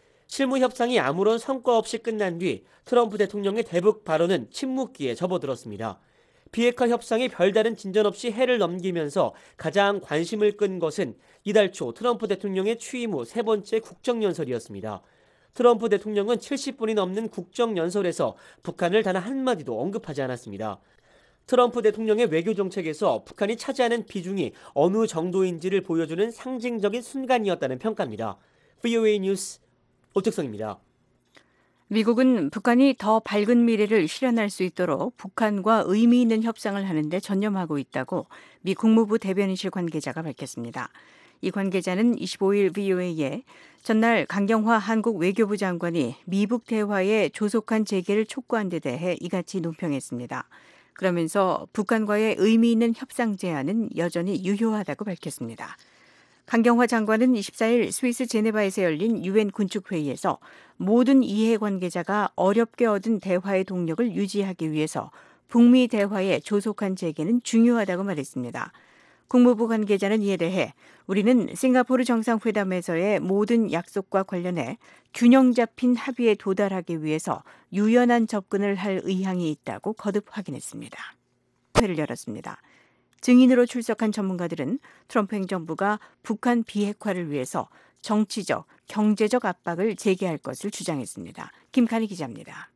실무 협상이 아무런 성과 없이 끝난 뒤 트럼프 대통령의 대북 발언은 침묵기에 접어들었습니다. 비핵화 협상이 별다른 진전 없이 해를 넘기면서 가장 관심을 끈 것은 이달 초 트럼프 대통령의 취임 후 세 번째 국정연설이었습니다. 트럼프 대통령은 칠십 분이 넘는 국정연설에서 북한을 단 한마디도 언급하지 않았습니다. 트럼프 대통령의 외교 정책에서 북한이 차지하는 비중이 어느 정도인지를 보여주는 상징적인 순간이었다는 평가입니다. 브이오에이 뉴스 오택성입니다. 미국은 북한이 더 밝은 미래를 실현할 수 있도록 북한과 의미 있는 협상을 하는데 전념하고 있다고 미 국무부 대변인실 관계자가 밝혔습니다. 이 관계자는 이십오일 브이오에이에 전날 강경화 한국 외교부 장관이 미북 대화의 조속한 재개를 촉구한 데 대해 이같이 논평했습니다. 그러면서 북한과의 의미 있는 협상 제안은 여전히 유효하다고 밝혔습니다. 강경화 장관은 이십사일 스위스 제네바에서 열린 유엔 군축회의에서 모든 이해관계자가 어렵게 얻은 대화의 동력을 유지하기 위해서 북미 대화의 조속한 재개는 중요하다고 말했습니다. 국무부 관계자는 이에 대해 우리는 싱가포르 정상회담에서의 모든 약속과 관련해 균형 잡힌 합의에 도달하기 위해서 유연한 접근을 할 의향이 있다고 거듭 확인했습니다. 회를 열었습니다. 증인으로 출석한 전문가들은 트럼프 행정부가 북한 비핵화를 위해서 정치적, 경제적 압박을 재개할 것을 주장했습니다. 김칸희 기자입니다.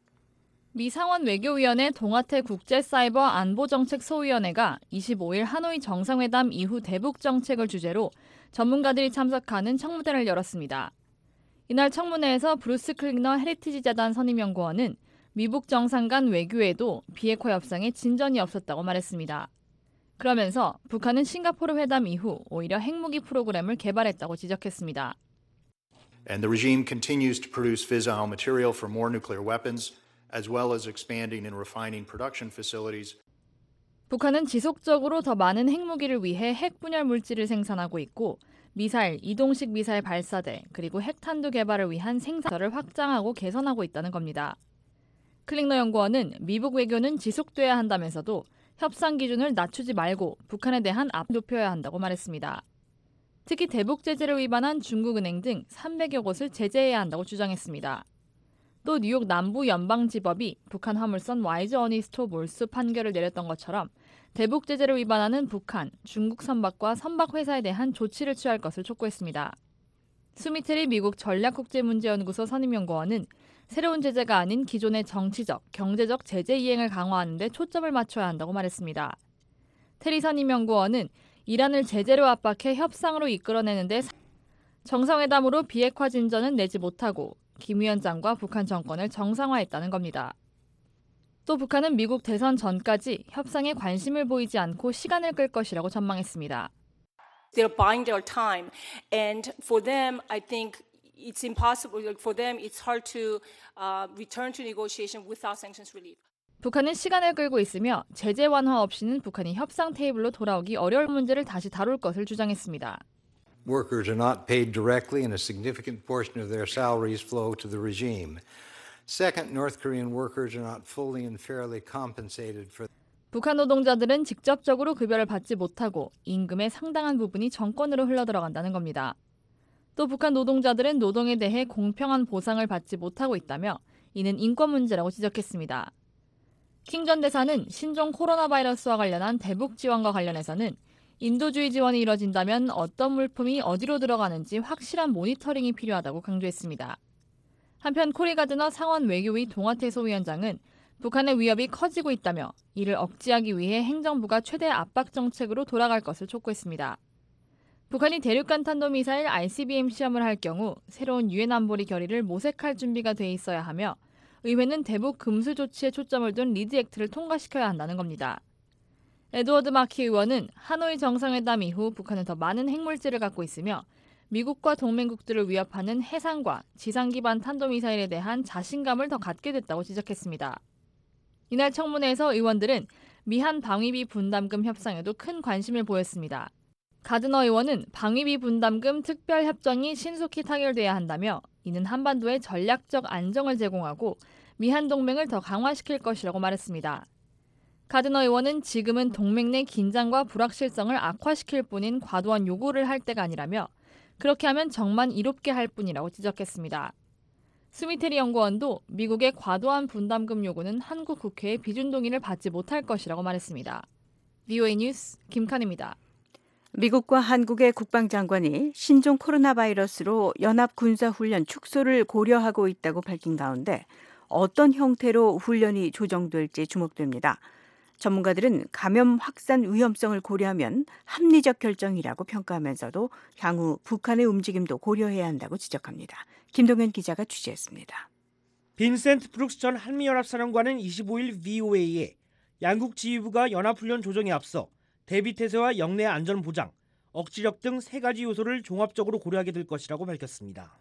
미 상원 외교위원회 동아태 국제사이버 안보정책 소위원회가 이십오일 하노이 정상회담 이후 대북 정책을 주제로 전문가들이 참석하는 청문회를 열었습니다. 이날 청문회에서 브루스 클리너 헤리티지 재단 선임연구원은 미북 정상 간 외교에도 비핵화 협상에 진전이 없었다고 말했습니다. 그러면서 북한은 싱가포르 회담 이후 오히려 핵무기 프로그램을 개발했다고 지적했습니다. And the regime continues to produce fissile material for more nuclear weapons, as well as expanding and refining production facilities. 북한은 지속적으로 더 많은 핵무기를 위해 핵분열 물질을 생산하고 있고 미사일, 이동식 미사일 발사대, 그리고 핵탄두 개발을 위한 생산을 확장하고 개선하고 있다는 겁니다. 클링너 연구원은 미북 외교는 지속돼야 한다면서도 협상 기준을 낮추지 말고 북한에 대한 압박을 높여야 한다고 말했습니다. 특히 대북 제재를 위반한 중국은행 등 삼백여 곳을 제재해야 한다고 주장했습니다. 또 뉴욕 남부 연방지법이 북한 화물선 와이즈 어니스토 몰수 판결을 내렸던 것처럼 대북 제재를 위반하는 북한, 중국 선박과 선박회사에 대한 조치를 취할 것을 촉구했습니다. 수미테리 미국 전략국제문제연구소 선임연구원은 새로운 제재가 아닌 기존의 정치적, 경제적 제재 이행을 강화하는 데 초점을 맞춰야 한다고 말했습니다. 테리 선임연구원은 이란을 제재로 압박해 협상으로 이끌어내는데 정상회담으로 비핵화 진전은 내지 못하고 김 위원장과 북한 정권을 정상화했다는 겁니다. 또 북한은 미국 대선 전까지 협상에 관심을 보이지 않고 시간을 끌 것이라고 전망했습니다. They're buying their time, and for them, I think it's impossible. For them, it's hard to uh, return to negotiation without sanctions relief. 북한은 시간을 끌고 있으며 제재 완화 없이는 북한이 협상 테이블로 돌아오기 어려울 문제를 다시 다룰 것을 주장했습니다. Workers are not paid directly, and a significant portion of their salaries flow to the regime. Second, North Korean workers are not fully and fairly compensated for. 북한 노동자들은 직접적으로 급여를 받지 못하고 임금의 상당한 부분이 정권으로 흘러들어간다는 겁니다. 또 북한 노동자들은 노동에 대해 공평한 보상을 받지 못하고 있다며 이는 인권 문제라고 지적했습니다. 킹 전 대사는 신종 코로나 바이러스와 관련한 대북 지원과 관련해서는 인도주의 지원이 이뤄진다면 어떤 물품이 어디로 들어가는지 확실한 모니터링이 필요하다고 강조했습니다. 한편 코리 가드너 상원 외교위 동아태 소위원장은 북한의 위협이 커지고 있다며 이를 억제하기 위해 행정부가 최대 압박 정책으로 돌아갈 것을 촉구했습니다. 북한이 대륙간 탄도미사일 아이씨비엠 시험을 할 경우 새로운 유엔 안보리 결의를 모색할 준비가 돼 있어야 하며 의회는 대북 금수 조치에 초점을 둔 리드 액트를 통과시켜야 한다는 겁니다. 에드워드 마키 의원은 하노이 정상회담 이후 북한은 더 많은 핵물질을 갖고 있으며 미국과 동맹국들을 위협하는 해상과 지상 기반 탄도미사일에 대한 자신감을 더 갖게 됐다고 지적했습니다. 이날 청문회에서 의원들은 미한 방위비 분담금 협상에도 큰 관심을 보였습니다. 가드너 의원은 방위비 분담금 특별협정이 신속히 타결돼야 한다며 이는 한반도에 전략적 안정을 제공하고 미한 동맹을 더 강화시킬 것이라고 말했습니다. 가드너 의원은 지금은 동맹 내 긴장과 불확실성을 악화시킬 뿐인 과도한 요구를 할 때가 아니라며 그렇게 하면 정만 이롭게 할 뿐이라고 지적했습니다. 스미테리 연구원도 미국의 과도한 분담금 요구는 한국 국회의 비준 동의를 받지 못할 것이라고 말했습니다. 브이오에이 뉴스 김칸입니다. 미국과 한국의 국방장관이 신종 코로나 바이러스로 연합 군사훈련 축소를 고려하고 있다고 밝힌 가운데 어떤 형태로 훈련이 조정될지 주목됩니다. 전문가들은 감염 확산 위험성을 고려하면 합리적 결정이라고 평가하면서도 향후 북한의 움직임도 고려해야 한다고 지적합니다. 김동현 기자가 취재했습니다. 빈센트 브룩스 전 한미연합사령관은 이십오일 브이오에이에 양국 지휘부가 연합훈련 조정에 앞서 대비태세와 영내 안전 보장, 억지력 등 세 가지 요소를 종합적으로 고려하게 될 것이라고 밝혔습니다.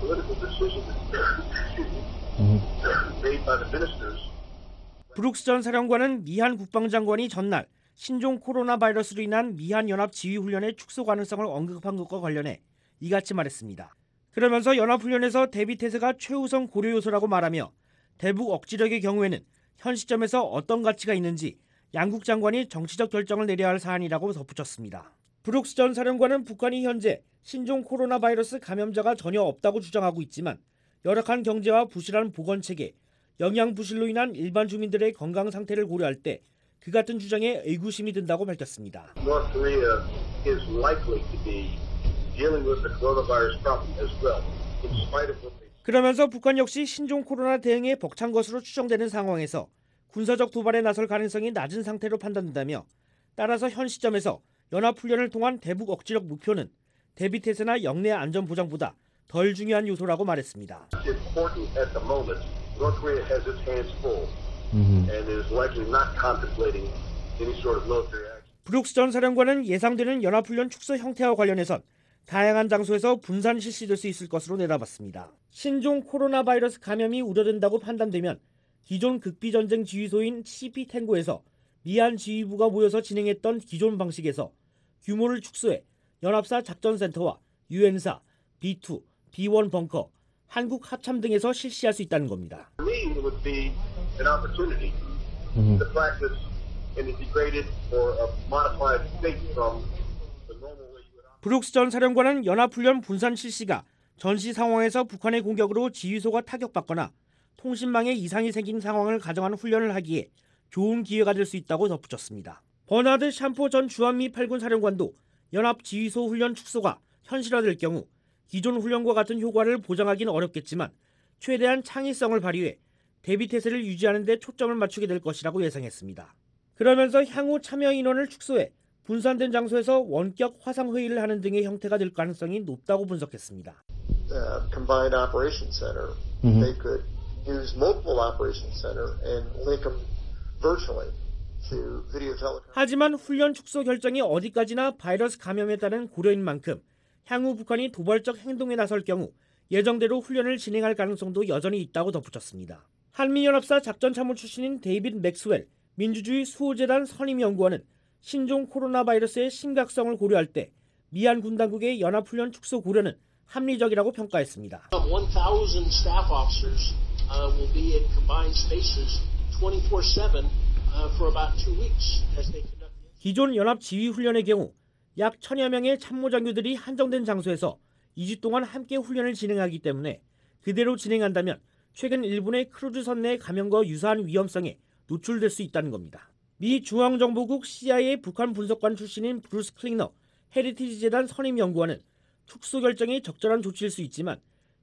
브룩스 전 사령관은 미한 국방장관이 전날 신종 코로나 바이러스로 인한 미한 연합 지휘훈련의 축소 가능성을 언급한 것과 관련해 이같이 말했습니다. 그러면서 연합훈련에서 대비태세가 최우선 고려 요소라고 말하며 대북 억지력의 경우에는 현 시점에서 어떤 가치가 있는지 양국 장관이 정치적 결정을 내려야 할 사안이라고 덧붙였습니다. 브룩스 전 사령관은 북한이 현재 신종 코로나 바이러스 감염자가 전혀 없다고 주장하고 있지만 열악한 경제와 부실한 보건체계, 영양 부실로 인한 일반 주민들의 건강 상태를 고려할 때 그 같은 주장에 의구심이 든다고 밝혔습니다. North Korea is likely to be dealing with the coronavirus problem as well, in spite of what they... 그러면서 북한 역시 신종 코로나 대응에 벅찬 것으로 추정되는 상황에서 군사적 도발에 나설 가능성이 낮은 상태로 판단된다며 따라서 현 시점에서 연합훈련을 통한 대북 억지력 목표는 대비태세나 영내 안전 보장보다 덜 중요한 요소라고 말했습니다. Important at the moment. North Korea has its hands full and is likely not contemplating any sort of military action. 브룩스 전 사령관은 예상되는 연합훈련 축소 형태와 관련해선 다양한 장소에서 분산 실시될 수 있을 것으로 내다봤습니다. 신종 코로나 바이러스 감염이 우려된다고 판단되면 기존 극비전쟁 지휘소인 씨피 탱고에서 미한 지휘부가 모여서 진행했던 기존 방식에서 규모를 축소해 연합사 작전센터와 유엔사, 비투, 비원 벙커, 한국 합참 등에서 실시할 수 있다는 겁니다. For me, it would be an opportunity to practice in a degraded or a modified state from the normal way you would. 브룩스 전 사령관은 연합훈련 분산 실시가 전시 상황에서 북한의 공격으로 지휘소가 타격받거나 통신망에 이상이 생긴 상황을 가정한 훈련을 하기에 좋은 기회가 될 수 있다고 덧붙였습니다. 버나드 샴포 전 주한미 팔군 사령관도 연합 지휘소 훈련 축소가 현실화될 경우 기존 훈련과 같은 효과를 보장하기는 어렵겠지만 최대한 창의성을 발휘해 대비태세를 유지하는 데 초점을 맞추게 될 것이라고 예상했습니다. 그러면서 향후 참여 인원을 축소해 분산된 장소에서 원격 화상회의를 하는 등의 형태가 될 가능성이 높다고 분석했습니다. Uh, combined operations center, mm-hmm. they could use multiple operations center and link them virtually to video telecom. 하지만 훈련 축소 결정이 어디까지나 바이러스 감염에 따른 고려인 만큼 향후 북한이 도발적 행동에 나설 경우 예정대로 훈련을 진행할 가능성도 여전히 있다고 덧붙였습니다. 한미연합사 작전참모 출신인 데이빗 맥스웰 민주주의 수호재단 선임연구원은 신종 코로나 바이러스의 심각성을 고려할 때 미한 군 당국의 연합훈련 축소 고려는 합리적이라고 평가했습니다. one thousand staff officers uh, will be in combined spaces twenty-four seven uh, for about two weeks as they conduct. 기존 연합 지휘 훈련의 경우 약 천여 명의 참모장교들이 한정된 장소에서 이 주 동안 함께 훈련을 진행하기 때문에 그대로 진행한다면 최근 일본의 크루즈 선내 감염과 유사한 위험성에 노출될 수 있다는 겁니다. 미 중앙정보국 씨아이에이 북한 분석관 출신인 브루스 클링너 헤리티지 재단 선임연구원은 축소 결정이 적절한 조치일 수 있지만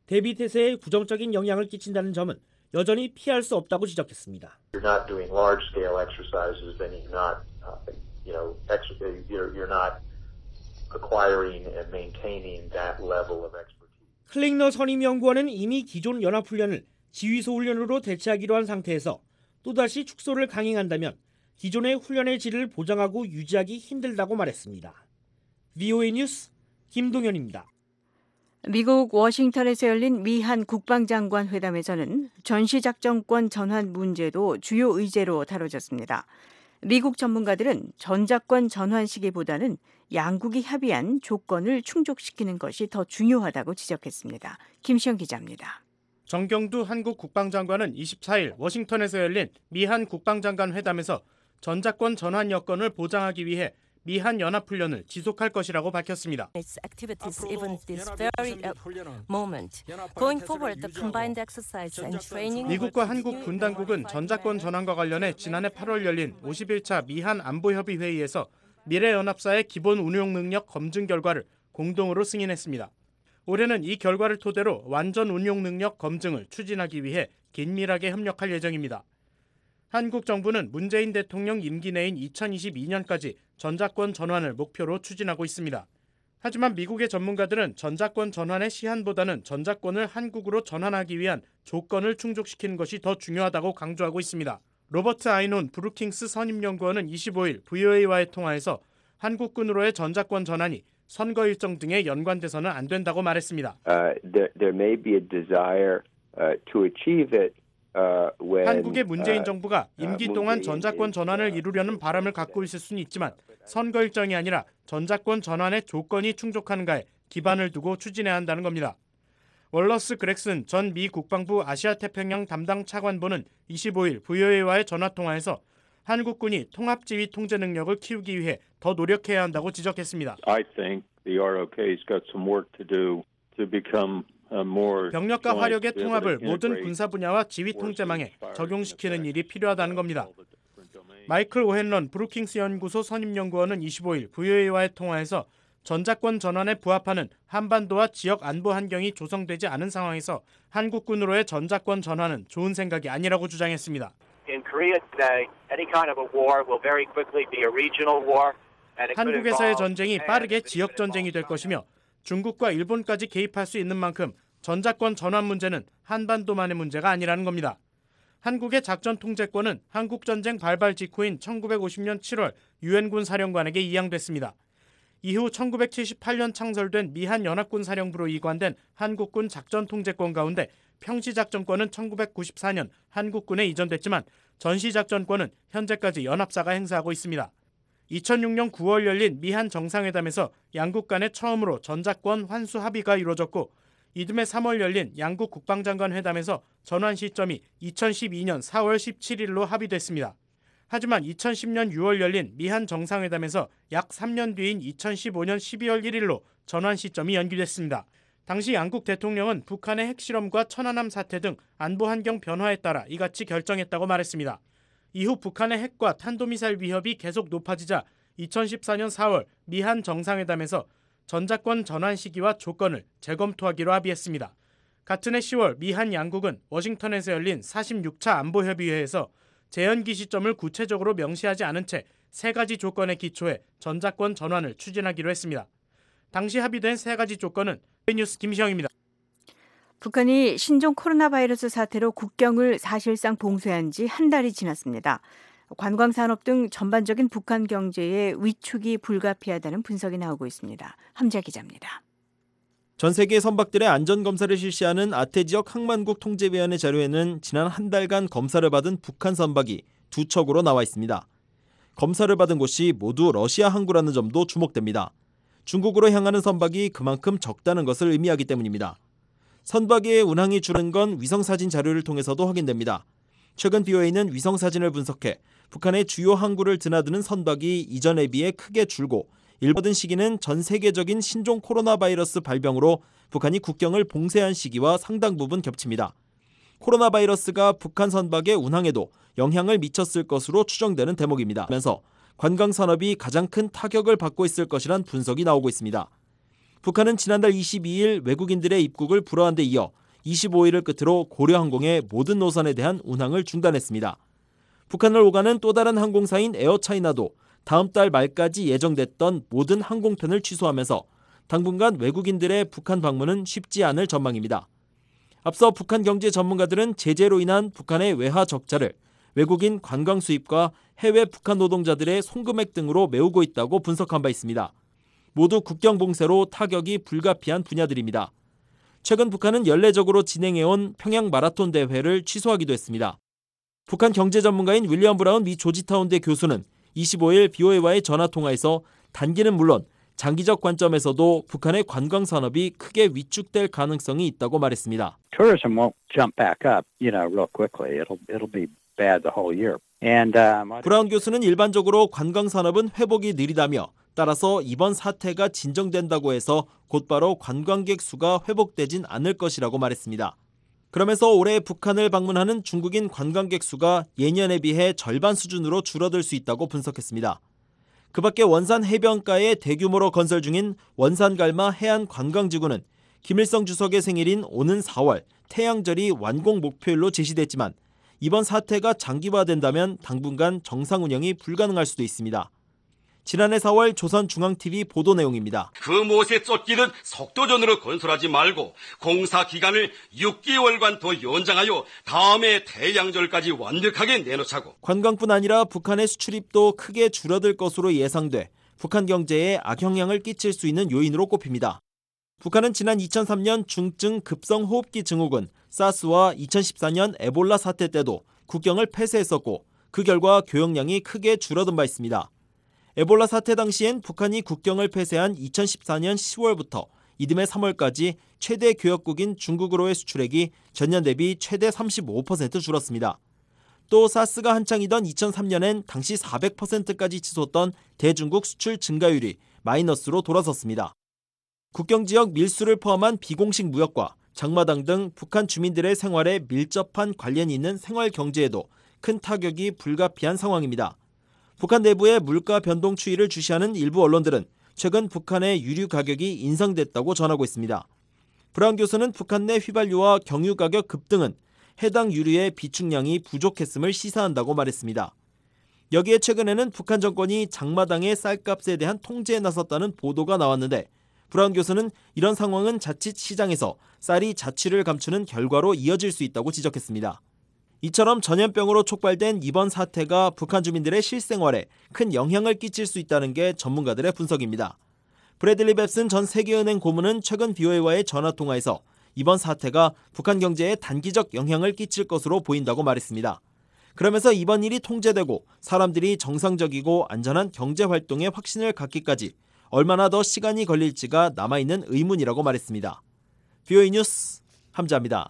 대비태세에 부정적인 영향을 끼친다는 점은 여전히 피할 수 없다고 지적했습니다. You're not doing large-scale exercises, then you're not, uh, you know, ex- you're, you're not acquiring and maintaining that level of expertise. 클링너 선임연구원은 이미 기존 연합훈련을 지휘소 훈련으로 대체하기로 한 상태에서 또다시 축소를 강행한다면 기존의 훈련의 질을 보장하고 유지하기 힘들다고 말했습니다. 브이오에이 뉴스 김동현입니다. 미국 워싱턴에서 열린 미한 국방장관 회담에서는 전시작전권 전환 문제도 주요 의제로 다뤄졌습니다. 미국 전문가들은 전작권 전환 시기보다는 양국이 합의한 조건을 충족시키는 것이 더 중요하다고 지적했습니다. 김시영 기자입니다. 정경두 한국 국방장관은 이십사일 워싱턴에서 열린 미한 국방장관 회담에서 전작권 전환 여건을 보장하기 위해 미한 연합훈련을 지속할 것이라고 밝혔습니다. 미국과 한국 군 당국은 전작권 전환과 관련해 지난해 팔월 열린 오십일 차 미한 안보협의 회의에서 미래 연합사의 기본 운용 능력 검증 결과를 공동으로 승인했습니다. 올해는 이 결과를 토대로 완전 운용 능력 검증을 추진하기 위해 긴밀하게 협력할 예정입니다. 한국 정부는 문재인 대통령 임기 내인 이천이십이년까지 전작권 전환을 목표로 추진하고 있습니다. 하지만 미국의 전문가들은 전자권 전환의 시한보다는 전자권을 한국으로 전환하기 위한 조건을 충족시키는 것이 더 중요하다고 강조하고 있습니다. 로버트 아이논 브루킹스 선임연구원은 이십오일 브이오에이와의 통화에서 한국군으로의 전자권 전환이 선거 일정 등에 연관돼서는 안 된다고 말했습니다. Uh, there, there may be a desire uh, to achieve it. Uh, when, 한국의 문재인 uh, 정부가 임기 동안 전자권 전환을 이루려는 바람을 갖고 있을 수는 있지만 선거 일정이 아니라 전자권 전환의 조건이 충족하는가에 기반을 두고 추진해야 한다는 겁니다. 월러스 그렉슨 전 미 국방부 아시아태평양 담당 차관보는 이십오일 브이오에이와의 전화통화에서 한국군이 통합지휘 통제 능력을 키우기 위해 더 노력해야 한다고 지적했습니다. I think the 알오케이's got some work to do to become 병력과 화력의 통합을 모든 군사 분야와 지휘 통제망에 적용시키는 일이 필요하다는 겁니다. 마이클 오헨런 브루킹스 연구소 선임연구원은 이십오일 브이오에이와의 통화에서 전자권 전환에 부합하는 한반도와 지역 안보 환경이 조성되지 않은 상황에서 한국군으로의 전자권 전환은 좋은 생각이 아니라고 주장했습니다. In Korea today, any kind of a war will very quickly be a regional war. 한국에서의 전쟁이 빠르게 지역 전쟁이 될 것이며 중국과 일본까지 개입할 수 있는 만큼 전자권 전환 문제는 한반도만의 문제가 아니라는 겁니다. 한국의 작전 통제권은 한국전쟁 발발 직후인 천구백오십년 칠월 유엔군 사령관에게 이양됐습니다. 이후 천구백칠십팔년 창설된 미한연합군 사령부로 이관된 한국군 작전 통제권 가운데 평시작전권은 천구백구십사년 한국군에 이전됐지만 전시작전권은 현재까지 연합사가 행사하고 있습니다. 이천육년 구월 열린 미한 정상회담에서 양국 간에 처음으로 전자권 환수 합의가 이루어졌고 이듬해 삼월 열린 양국 국방장관 회담에서 전환 시점이 이천십이년 사월 십칠일로 합의됐습니다. 하지만 이천십년 유월 열린 미한 정상회담에서 약 삼 년 뒤인 이천십오년 십이월 일일로 전환 시점이 연기됐습니다. 당시 양국 대통령은 북한의 핵실험과 천안함 사태 등 안보 환경 변화에 따라 이같이 결정했다고 말했습니다. 이후 북한의 핵과 탄도미사일 위협이 계속 높아지자 이천십사년 사월 미한 정상회담에서 전자권 전환 시기와 조건을 재검토하기로 합의했습니다. 같은 해 시월 미한 양국은 워싱턴에서 열린 사십육차 안보협의회에서 재연기 시점을 구체적으로 명시하지 않은 채 세 가지 조건에 기초해 전자권 전환을 추진하기로 했습니다. 당시 합의된 세 가지 조건은 뉴스 김시영입니다. 북한이 신종 코로나 바이러스 사태로 국경을 사실상 봉쇄한 지 한 달이 지났습니다. 관광산업 등 전반적인 북한 경제의 위축이 불가피하다는 분석이 나오고 있습니다. 함자 기자입니다. 전 세계 선박들의 안전검사를 실시하는 아태지역 항만국 통제위원회 자료에는 지난 한 달간 검사를 받은 북한 선박이 두 척으로 나와 있습니다. 검사를 받은 곳이 모두 러시아 항구라는 점도 주목됩니다. 중국으로 향하는 선박이 그만큼 적다는 것을 의미하기 때문입니다. 선박의 운항이 줄은 건 위성사진 자료를 통해서도 확인됩니다. 최근 비오에이는 위성사진을 분석해 북한의 주요 항구를 드나드는 선박이 이전에 비해 크게 줄고 일보든 시기는 전 세계적인 신종 코로나 바이러스 발병으로 북한이 국경을 봉쇄한 시기와 상당 부분 겹칩니다. 코로나 바이러스가 북한 선박의 운항에도 영향을 미쳤을 것으로 추정되는 대목입니다. 하면서 관광산업이 가장 큰 타격을 받고 있을 것이란 분석이 나오고 있습니다. 북한은 지난달 이십이일 외국인들의 입국을 불허한 데 이어 이십오일을 끝으로 고려항공의 모든 노선에 대한 운항을 중단했습니다. 북한을 오가는 또 다른 항공사인 에어차이나도 다음 달 말까지 예정됐던 모든 항공편을 취소하면서 당분간 외국인들의 북한 방문은 쉽지 않을 전망입니다. 앞서 북한 경제 전문가들은 제재로 인한 북한의 외화 적자를 외국인 관광 수입과 해외 북한 노동자들의 송금액 등으로 메우고 있다고 분석한 바 있습니다. 모두 국경 봉쇄로 타격이 불가피한 분야들입니다. 최근 북한은 연례적으로 진행해온 평양 마라톤 대회를 취소하기도 했습니다. 북한 경제 전문가인 윌리엄 브라운 미 조지타운대 교수는 이십오일 비오에이와의 전화통화에서 단기는 물론 장기적 관점에서도 북한의 관광 산업이 크게 위축될 가능성이 있다고 말했습니다. Tourism won't jump back up, you know, real quickly. It'll it'll be bad the whole year. And um, 브라운 교수는 일반적으로 관광 산업은 회복이 느리다며 따라서 이번 사태가 진정된다고 해서 곧바로 관광객 수가 회복되진 않을 것이라고 말했습니다. 그러면서 올해 북한을 방문하는 중국인 관광객 수가 예년에 비해 절반 수준으로 줄어들 수 있다고 분석했습니다. 그 밖에 원산 해변가에 대규모로 건설 중인 원산갈마 해안관광지구는 김일성 주석의 생일인 오는 사월 태양절이 완공 목표일로 제시됐지만 이번 사태가 장기화된다면 당분간 정상 운영이 불가능할 수도 있습니다. 지난해 사월 조선중앙티비 보도 내용입니다. 그 못에 쫓기듯 속도전으로 건설하지 말고 공사 기간을 육 개월간 더 연장하여 다음해 태양절까지 완벽하게 내놓자고. 관광뿐 아니라 북한의 수출입도 크게 줄어들 것으로 예상돼 북한 경제에 악영향을 끼칠 수 있는 요인으로 꼽힙니다. 북한은 지난 이천삼 년 중증 급성호흡기 증후군 사스와 이천십사 년 에볼라 사태 때도 국경을 폐쇄했었고 그 결과 교역량이 크게 줄어든 바 있습니다. 에볼라 사태 당시엔 북한이 국경을 폐쇄한 이천십사 년 시월부터 이듬해 삼월까지 최대 교역국인 중국으로의 수출액이 전년 대비 최대 삼십오 퍼센트 줄었습니다. 또 사스가 한창이던 이천삼 년엔 당시 사백 퍼센트까지 치솟던 대중국 수출 증가율이 마이너스로 돌아섰습니다. 국경지역 밀수를 포함한 비공식 무역과 장마당 등 북한 주민들의 생활에 밀접한 관련이 있는 생활 경제에도 큰 타격이 불가피한 상황입니다. 북한 내부의 물가 변동 추이를 주시하는 일부 언론들은 최근 북한의 유류 가격이 인상됐다고 전하고 있습니다. 브라운 교수는 북한 내 휘발유와 경유 가격 급등은 해당 유류의 비축량이 부족했음을 시사한다고 말했습니다. 여기에 최근에는 북한 정권이 장마당의 쌀값에 대한 통제에 나섰다는 보도가 나왔는데 브라운 교수는 이런 상황은 자칫 시장에서 쌀이 자취를 감추는 결과로 이어질 수 있다고 지적했습니다. 이처럼 전염병으로 촉발된 이번 사태가 북한 주민들의 실생활에 큰 영향을 끼칠 수 있다는 게 전문가들의 분석입니다. 브래들리 뱁슨 전 세계은행 고문은 최근 비오에이와의 전화통화에서 이번 사태가 북한 경제에 단기적 영향을 끼칠 것으로 보인다고 말했습니다. 그러면서 이번 일이 통제되고 사람들이 정상적이고 안전한 경제활동에 확신을 갖기까지 얼마나 더 시간이 걸릴지가 남아있는 의문이라고 말했습니다. 비오에이 뉴스 함자입니다.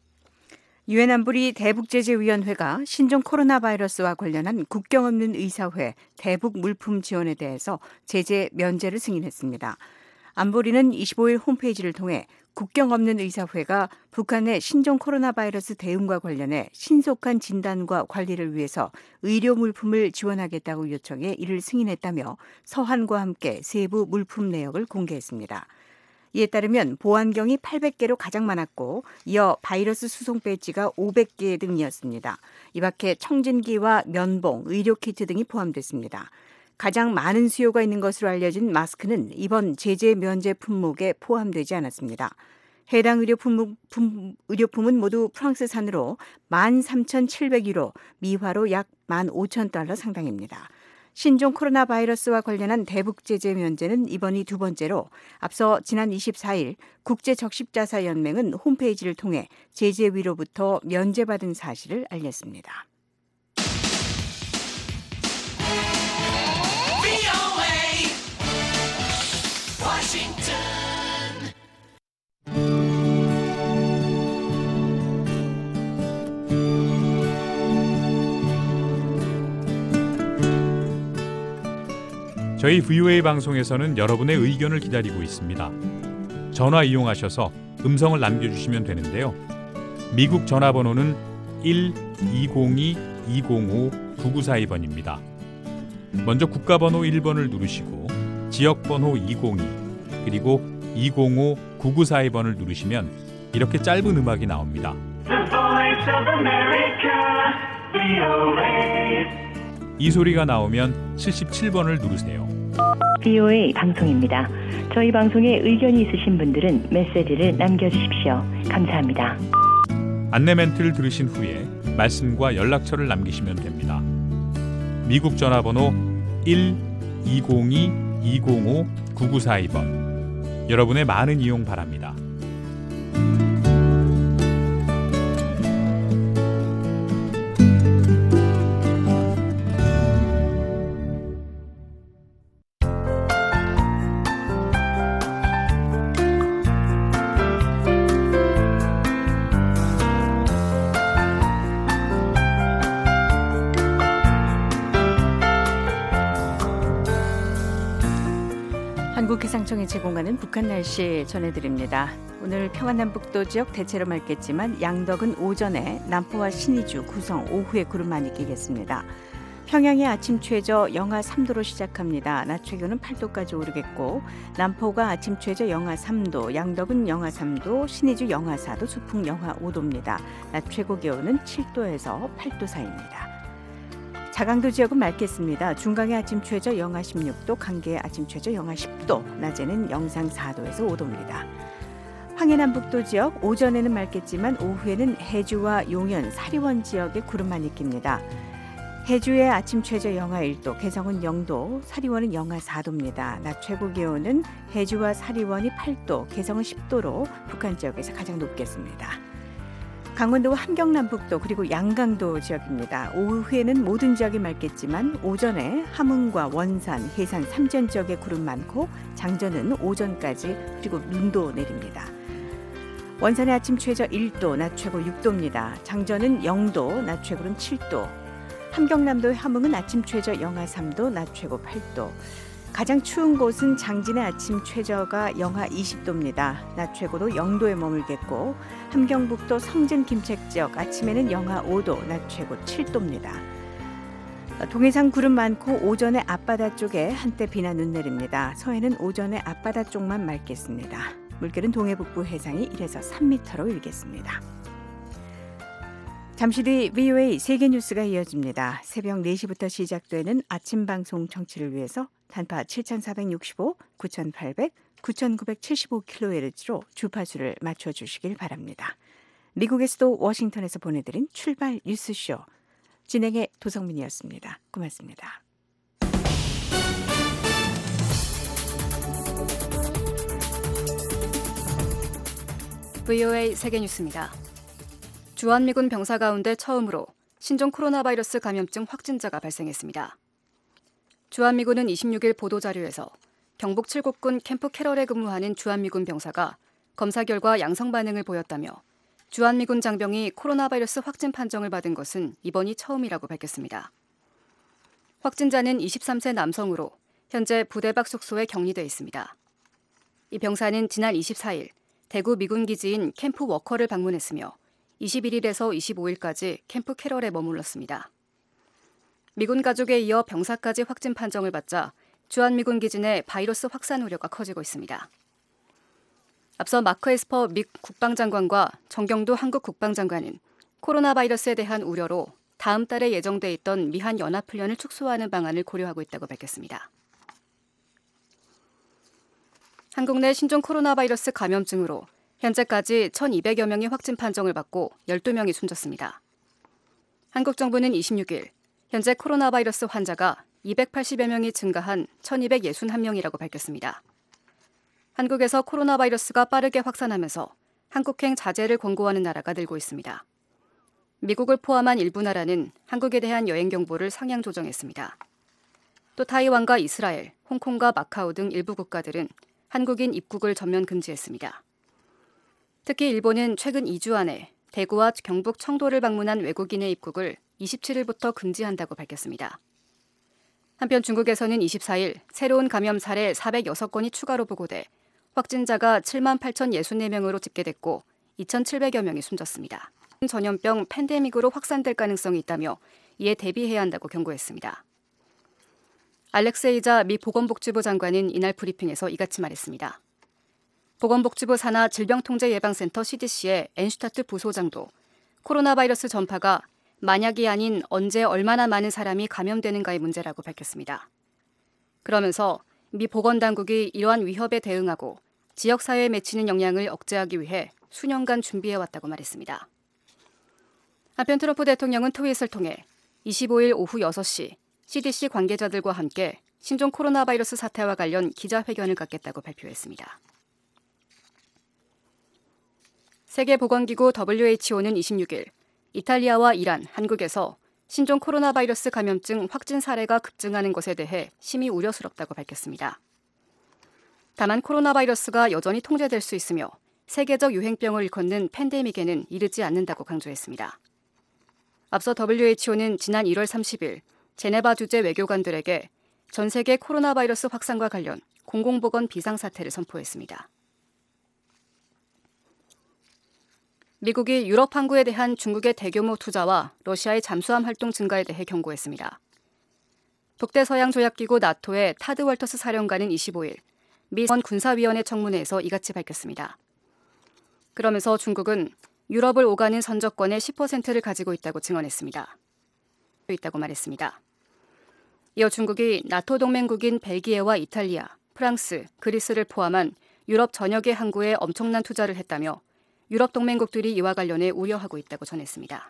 유엔 안보리 대북제재위원회가 신종 코로나 바이러스와 관련한 국경 없는 의사회 대북 물품 지원에 대해서 제재 면제를 승인했습니다. 안보리는 이십오 일 홈페이지를 통해 국경 없는 의사회가 북한의 신종 코로나 바이러스 대응과 관련해 신속한 진단과 관리를 위해서 의료 물품을 지원하겠다고 요청해 이를 승인했다며 서한과 함께 세부 물품 내역을 공개했습니다. 이에 따르면 보안경이 팔백 개로 가장 많았고 이어 바이러스 수송 배지가 오백 개 등이었습니다. 이 밖에 청진기와 면봉, 의료키트 등이 포함됐습니다. 가장 많은 수요가 있는 것으로 알려진 마스크는 이번 제재 면제 품목에 포함되지 않았습니다. 해당 의료품, 품, 의료품은 모두 프랑스산으로 만 삼천칠백 유로, 미화로 약 만 오천 달러 상당입니다. 신종 코로나 바이러스와 관련한 대북 제재 면제는 이번이 두 번째로 앞서 지난 이십사 일 국제적십자사연맹은 홈페이지를 통해 제재위로부터 면제받은 사실을 알렸습니다. 저희 브이오에이 방송에서는 여러분의 의견을 기다리고 있습니다. 전화 이용하셔서 음성을 남겨주시면 되는데요. 미국 전화번호는 일 이공이 이공오 구구사이 번입니다. 먼저 국가번호 일 번을 누르시고 지역번호 이공이 그리고 이공오 구구사이 번을 누르시면 이렇게 짧은 음악이 나옵니다. 이 소리가 나오면 칠십칠 번을 누르세요. 브이오에이 방송입니다. 저희 방송에 의견이 있으신 분들은 메시지를 남겨주십시오. 감사합니다. 안내 멘트를 들으신 후에 말씀과 연락처를 남기시면 됩니다. 미국 전화번호 일 이공이 이공오 구구사이 번. 여러분의 많은 이용 바랍니다. 한국기상청이 제공하는 북한 날씨 전해드립니다. 오늘 평안남북도 지역 대체로 맑겠지만 양덕은 오전에 남포와 신의주, 구성, 오후에 구름 많이 끼겠습니다. 평양의 아침 최저 영하 삼 도로 시작합니다. 낮 최고는 팔 도까지 오르겠고 남포가 아침 최저 영하 삼 도, 양덕은 영하 삼 도, 신의주 영하 사 도, 수풍 영하 오 도입니다. 낮 최고 기온은 칠 도에서 팔 도 사이입니다. 자강도 지역은 맑겠습니다. 중강의 아침 최저 영하 십육 도, 강계의 아침 최저 영하 십 도, 낮에는 영상 사 도에서 오 도입니다. 황해남북도 지역 오전에는 맑겠지만 오후에는 해주와 용현, 사리원 지역에 구름만이 낍니다. 해주의 아침 최저 영하 일 도, 개성은 영 도, 사리원은 영하 사 도입니다. 낮 최고 기온은 해주와 사리원이 팔 도, 개성은 십 도로 북한 지역에서 가장 높겠습니다. 강원도와 함경남북도 그리고 양강도 지역입니다. 오후에는 모든 지역이 맑겠지만 오전에 함흥과 원산, 해산, 삼전 지역에 구름 많고 장전은 오전까지 그리고 눈도 내립니다. 원산의 아침 최저 일 도, 낮 최고 육 도입니다. 장전은 영 도, 낮 최고는 칠 도. 함경남도의 함흥은 아침 최저 영하 삼 도, 낮 최고 팔 도. 가장 추운 곳은 장진의 아침 최저가 영하 이십 도입니다. 낮 최고도 영 도에 머물겠고 함경북도 성진 김책 지역 아침에는 영하 오 도, 낮 최고 칠 도입니다. 동해상 구름 많고 오전에 앞바다 쪽에 한때 비나 눈 내립니다. 서해는 오전에 앞바다 쪽만 맑겠습니다. 물결은 동해북부 해상이 일에서 삼 미터로 일겠습니다. 잠시 뒤 브이오에이 세계뉴스가 이어집니다. 새벽 네 시부터 시작되는 아침 방송 청취를 위해서 단파 칠천사백육십오, 구천팔백, 구천구백칠십오 킬로헤르츠로 주파수를 맞춰주시길 바랍니다. 미국에서도 워싱턴에서 보내드린 출발 뉴스쇼. 진행의 도성민이었습니다. 고맙습니다. 브이오에이 세계뉴스입니다. 주한미군 병사 가운데 처음으로 신종 코로나 바이러스 감염증 확진자가 발생했습니다. 주한미군은 이십육 일 보도자료에서 경북 칠곡군 캠프 캐럴에 근무하는 주한미군 병사가 검사 결과 양성 반응을 보였다며 주한미군 장병이 코로나 바이러스 확진 판정을 받은 것은 이번이 처음이라고 밝혔습니다. 확진자는 이십삼 세 남성으로 현재 부대 밖 숙소에 격리돼 있습니다. 이 병사는 지난 이십사 일 대구 미군 기지인 캠프 워커를 방문했으며 이십일 일에서 이십오 일까지 캠프 캐럴에 머물렀습니다. 미군 가족에 이어 병사까지 확진 판정을 받자 주한미군 기지 내 바이러스 확산 우려가 커지고 있습니다. 앞서 마크 에스퍼 미 국방장관과 정경두 한국 국방장관은 코로나 바이러스에 대한 우려로 다음 달에 예정돼 있던 미한 연합훈련을 축소하는 방안을 고려하고 있다고 밝혔습니다. 한국 내 신종 코로나 바이러스 감염증으로 현재까지 천이백여 명이 확진 판정을 받고 열두 명이 숨졌습니다. 한국 정부는 이십육 일 현재 코로나 바이러스 환자가 이백팔십여 명이 증가한 천이백육십일 명이라고 밝혔습니다. 한국에서 코로나 바이러스가 빠르게 확산하면서 한국행 자제를 권고하는 나라가 늘고 있습니다. 미국을 포함한 일부 나라는 한국에 대한 여행 경보를 상향 조정했습니다. 또 타이완과 이스라엘, 홍콩과 마카오 등 일부 국가들은 한국인 입국을 전면 금지했습니다. 특히 일본은 최근 이 주 안에 대구와 경북 청도를 방문한 외국인의 입국을 이십칠 일부터 금지한다고 밝혔습니다. 한편 중국에서는 이십사 일 새로운 감염 사례 사백육 건이 추가로 보고돼 확진자가 칠만 팔천육십사 명으로 집계됐고 이천칠백여 명이 숨졌습니다. 전염병 팬데믹으로 확산될 가능성이 있다며 이에 대비해야 한다고 경고했습니다. 알렉세이자 미 보건복지부 장관은 이날 브리핑에서 이같이 말했습니다. 보건복지부 산하 질병통제예방센터 씨디씨의 앤슈타트 부소장도 코로나 바이러스 전파가 만약이 아닌 언제 얼마나 많은 사람이 감염되는가의 문제라고 밝혔습니다. 그러면서 미 보건당국이 이러한 위협에 대응하고 지역사회에 미치는 영향을 억제하기 위해 수년간 준비해왔다고 말했습니다. 한편 트럼프 대통령은 트윗을 통해 이십오 일 오후 여섯 시 씨디씨 관계자들과 함께 신종 코로나 바이러스 사태와 관련 기자회견을 갖겠다고 발표했습니다. 세계보건기구 더블유에이치오는 이십육 일 이탈리아와 이란, 한국에서 신종 코로나 바이러스 감염증 확진 사례가 급증하는 것에 대해 심히 우려스럽다고 밝혔습니다. 다만 코로나 바이러스가 여전히 통제될 수 있으며 세계적 유행병을 일컫는 팬데믹에는 이르지 않는다고 강조했습니다. 앞서 더블유에이치오는 지난 일월 삼십일 제네바 주재 외교관들에게 전 세계 코로나 바이러스 확산과 관련 공공보건 비상사태를 선포했습니다. 미국이 유럽 항구에 대한 중국의 대규모 투자와 러시아의 잠수함 활동 증가에 대해 경고했습니다. 북대서양조약기구 나토의 타드 월터스 사령관은 이십오 일 미 군사위원회 청문회에서 이같이 밝혔습니다. 그러면서 중국은 유럽을 오가는 선적권의 십 퍼센트를 가지고 있다고 증언했습니다. 있다고 말했습니다. 이어 중국이 나토 동맹국인 벨기에와 이탈리아, 프랑스, 그리스를 포함한 유럽 전역의 항구에 엄청난 투자를 했다며 유럽 동맹국들이 이와 관련해 우려하고 있다고 전했습니다.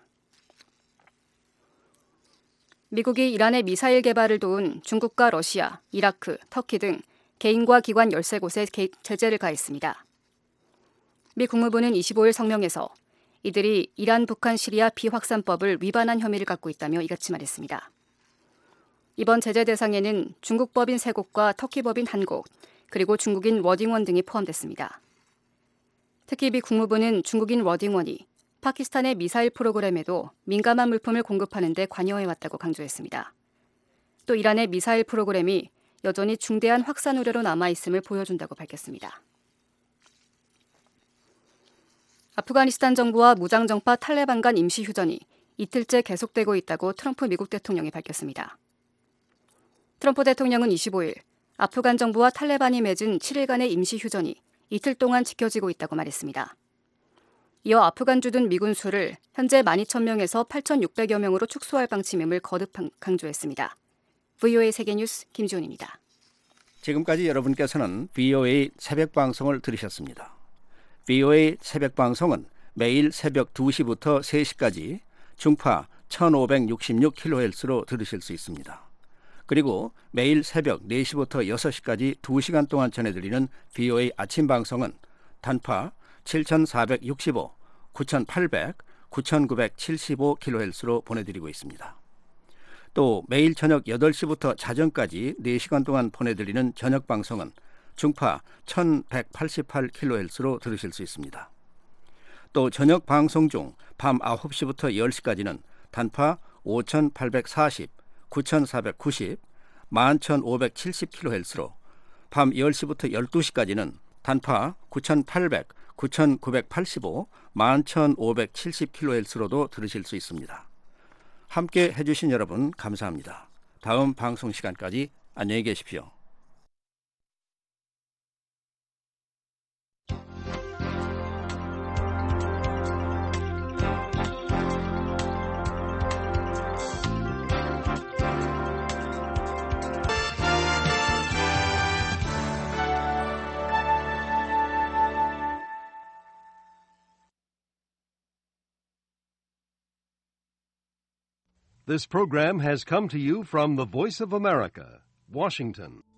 미국이 이란의 미사일 개발을 도운 중국과 러시아, 이라크, 터키 등 개인과 기관 열세 곳에 제재를 가했습니다. 미 국무부는 이십오일 성명에서 이들이 이란, 북한, 시리아 비확산법을 위반한 혐의를 갖고 있다며 이같이 말했습니다. 이번 제재 대상에는 중국 법인 세 곳과 터키 법인 한 곳, 그리고 중국인 워딩원 등이 포함됐습니다. 특히 미 국무부는 중국인 워딩원이 파키스탄의 미사일 프로그램에도 민감한 물품을 공급하는 데 관여해왔다고 강조했습니다. 또 이란의 미사일 프로그램이 여전히 중대한 확산 우려로 남아있음을 보여준다고 밝혔습니다. 아프가니스탄 정부와 무장정파 탈레반 간 임시휴전이 이틀째 계속되고 있다고 트럼프 미국 대통령이 밝혔습니다. 트럼프 대통령은 이십오일 아프간 정부와 탈레반이 맺은 칠일간의 임시휴전이 이틀 동안 지켜지고 있다고 말했습니다. 이어 아프간 주둔 미군 수를 현재 만 이천 명에서 팔천육백여 명으로 축소할 방침임을 거듭 강조했습니다. 브이오에이 세계뉴스 김지훈입니다. 지금까지 여러분께서는 브이오에이 새벽방송을 들으셨습니다. 브이오에이 새벽방송은 매일 새벽 두 시부터 세 시까지 중파 천오백육십육 킬로헤르츠로 들으실 수 있습니다. 그리고 매일 새벽 네 시부터 여섯 시까지 두 시간 동안 전해드리는 브이오에이 아침방송은 단파 칠천사백육십오, 구천팔백, 구천구백칠십오 킬로헤르츠로 보내드리고 있습니다. 또 매일 저녁 여덟 시부터 자정까지 네 시간 동안 보내드리는 저녁방송은 중파 천백팔십팔 킬로헤르츠로 들으실 수 있습니다. 또 저녁 방송 중 밤 아홉 시부터 열 시까지는 단파 오천팔백사십, 구천사백구십, 만 천오백칠십 킬로헤르츠로 밤 열 시부터 열두 시까지는 단파 구천팔백, 구천구백팔십오, 만 천오백칠십 킬로헤르츠로도 들으실 수 있습니다. 함께 해주신 여러분 감사합니다. 다음 방송 시간까지 안녕히 계십시오. This program has come to you from the Voice of America, Washington.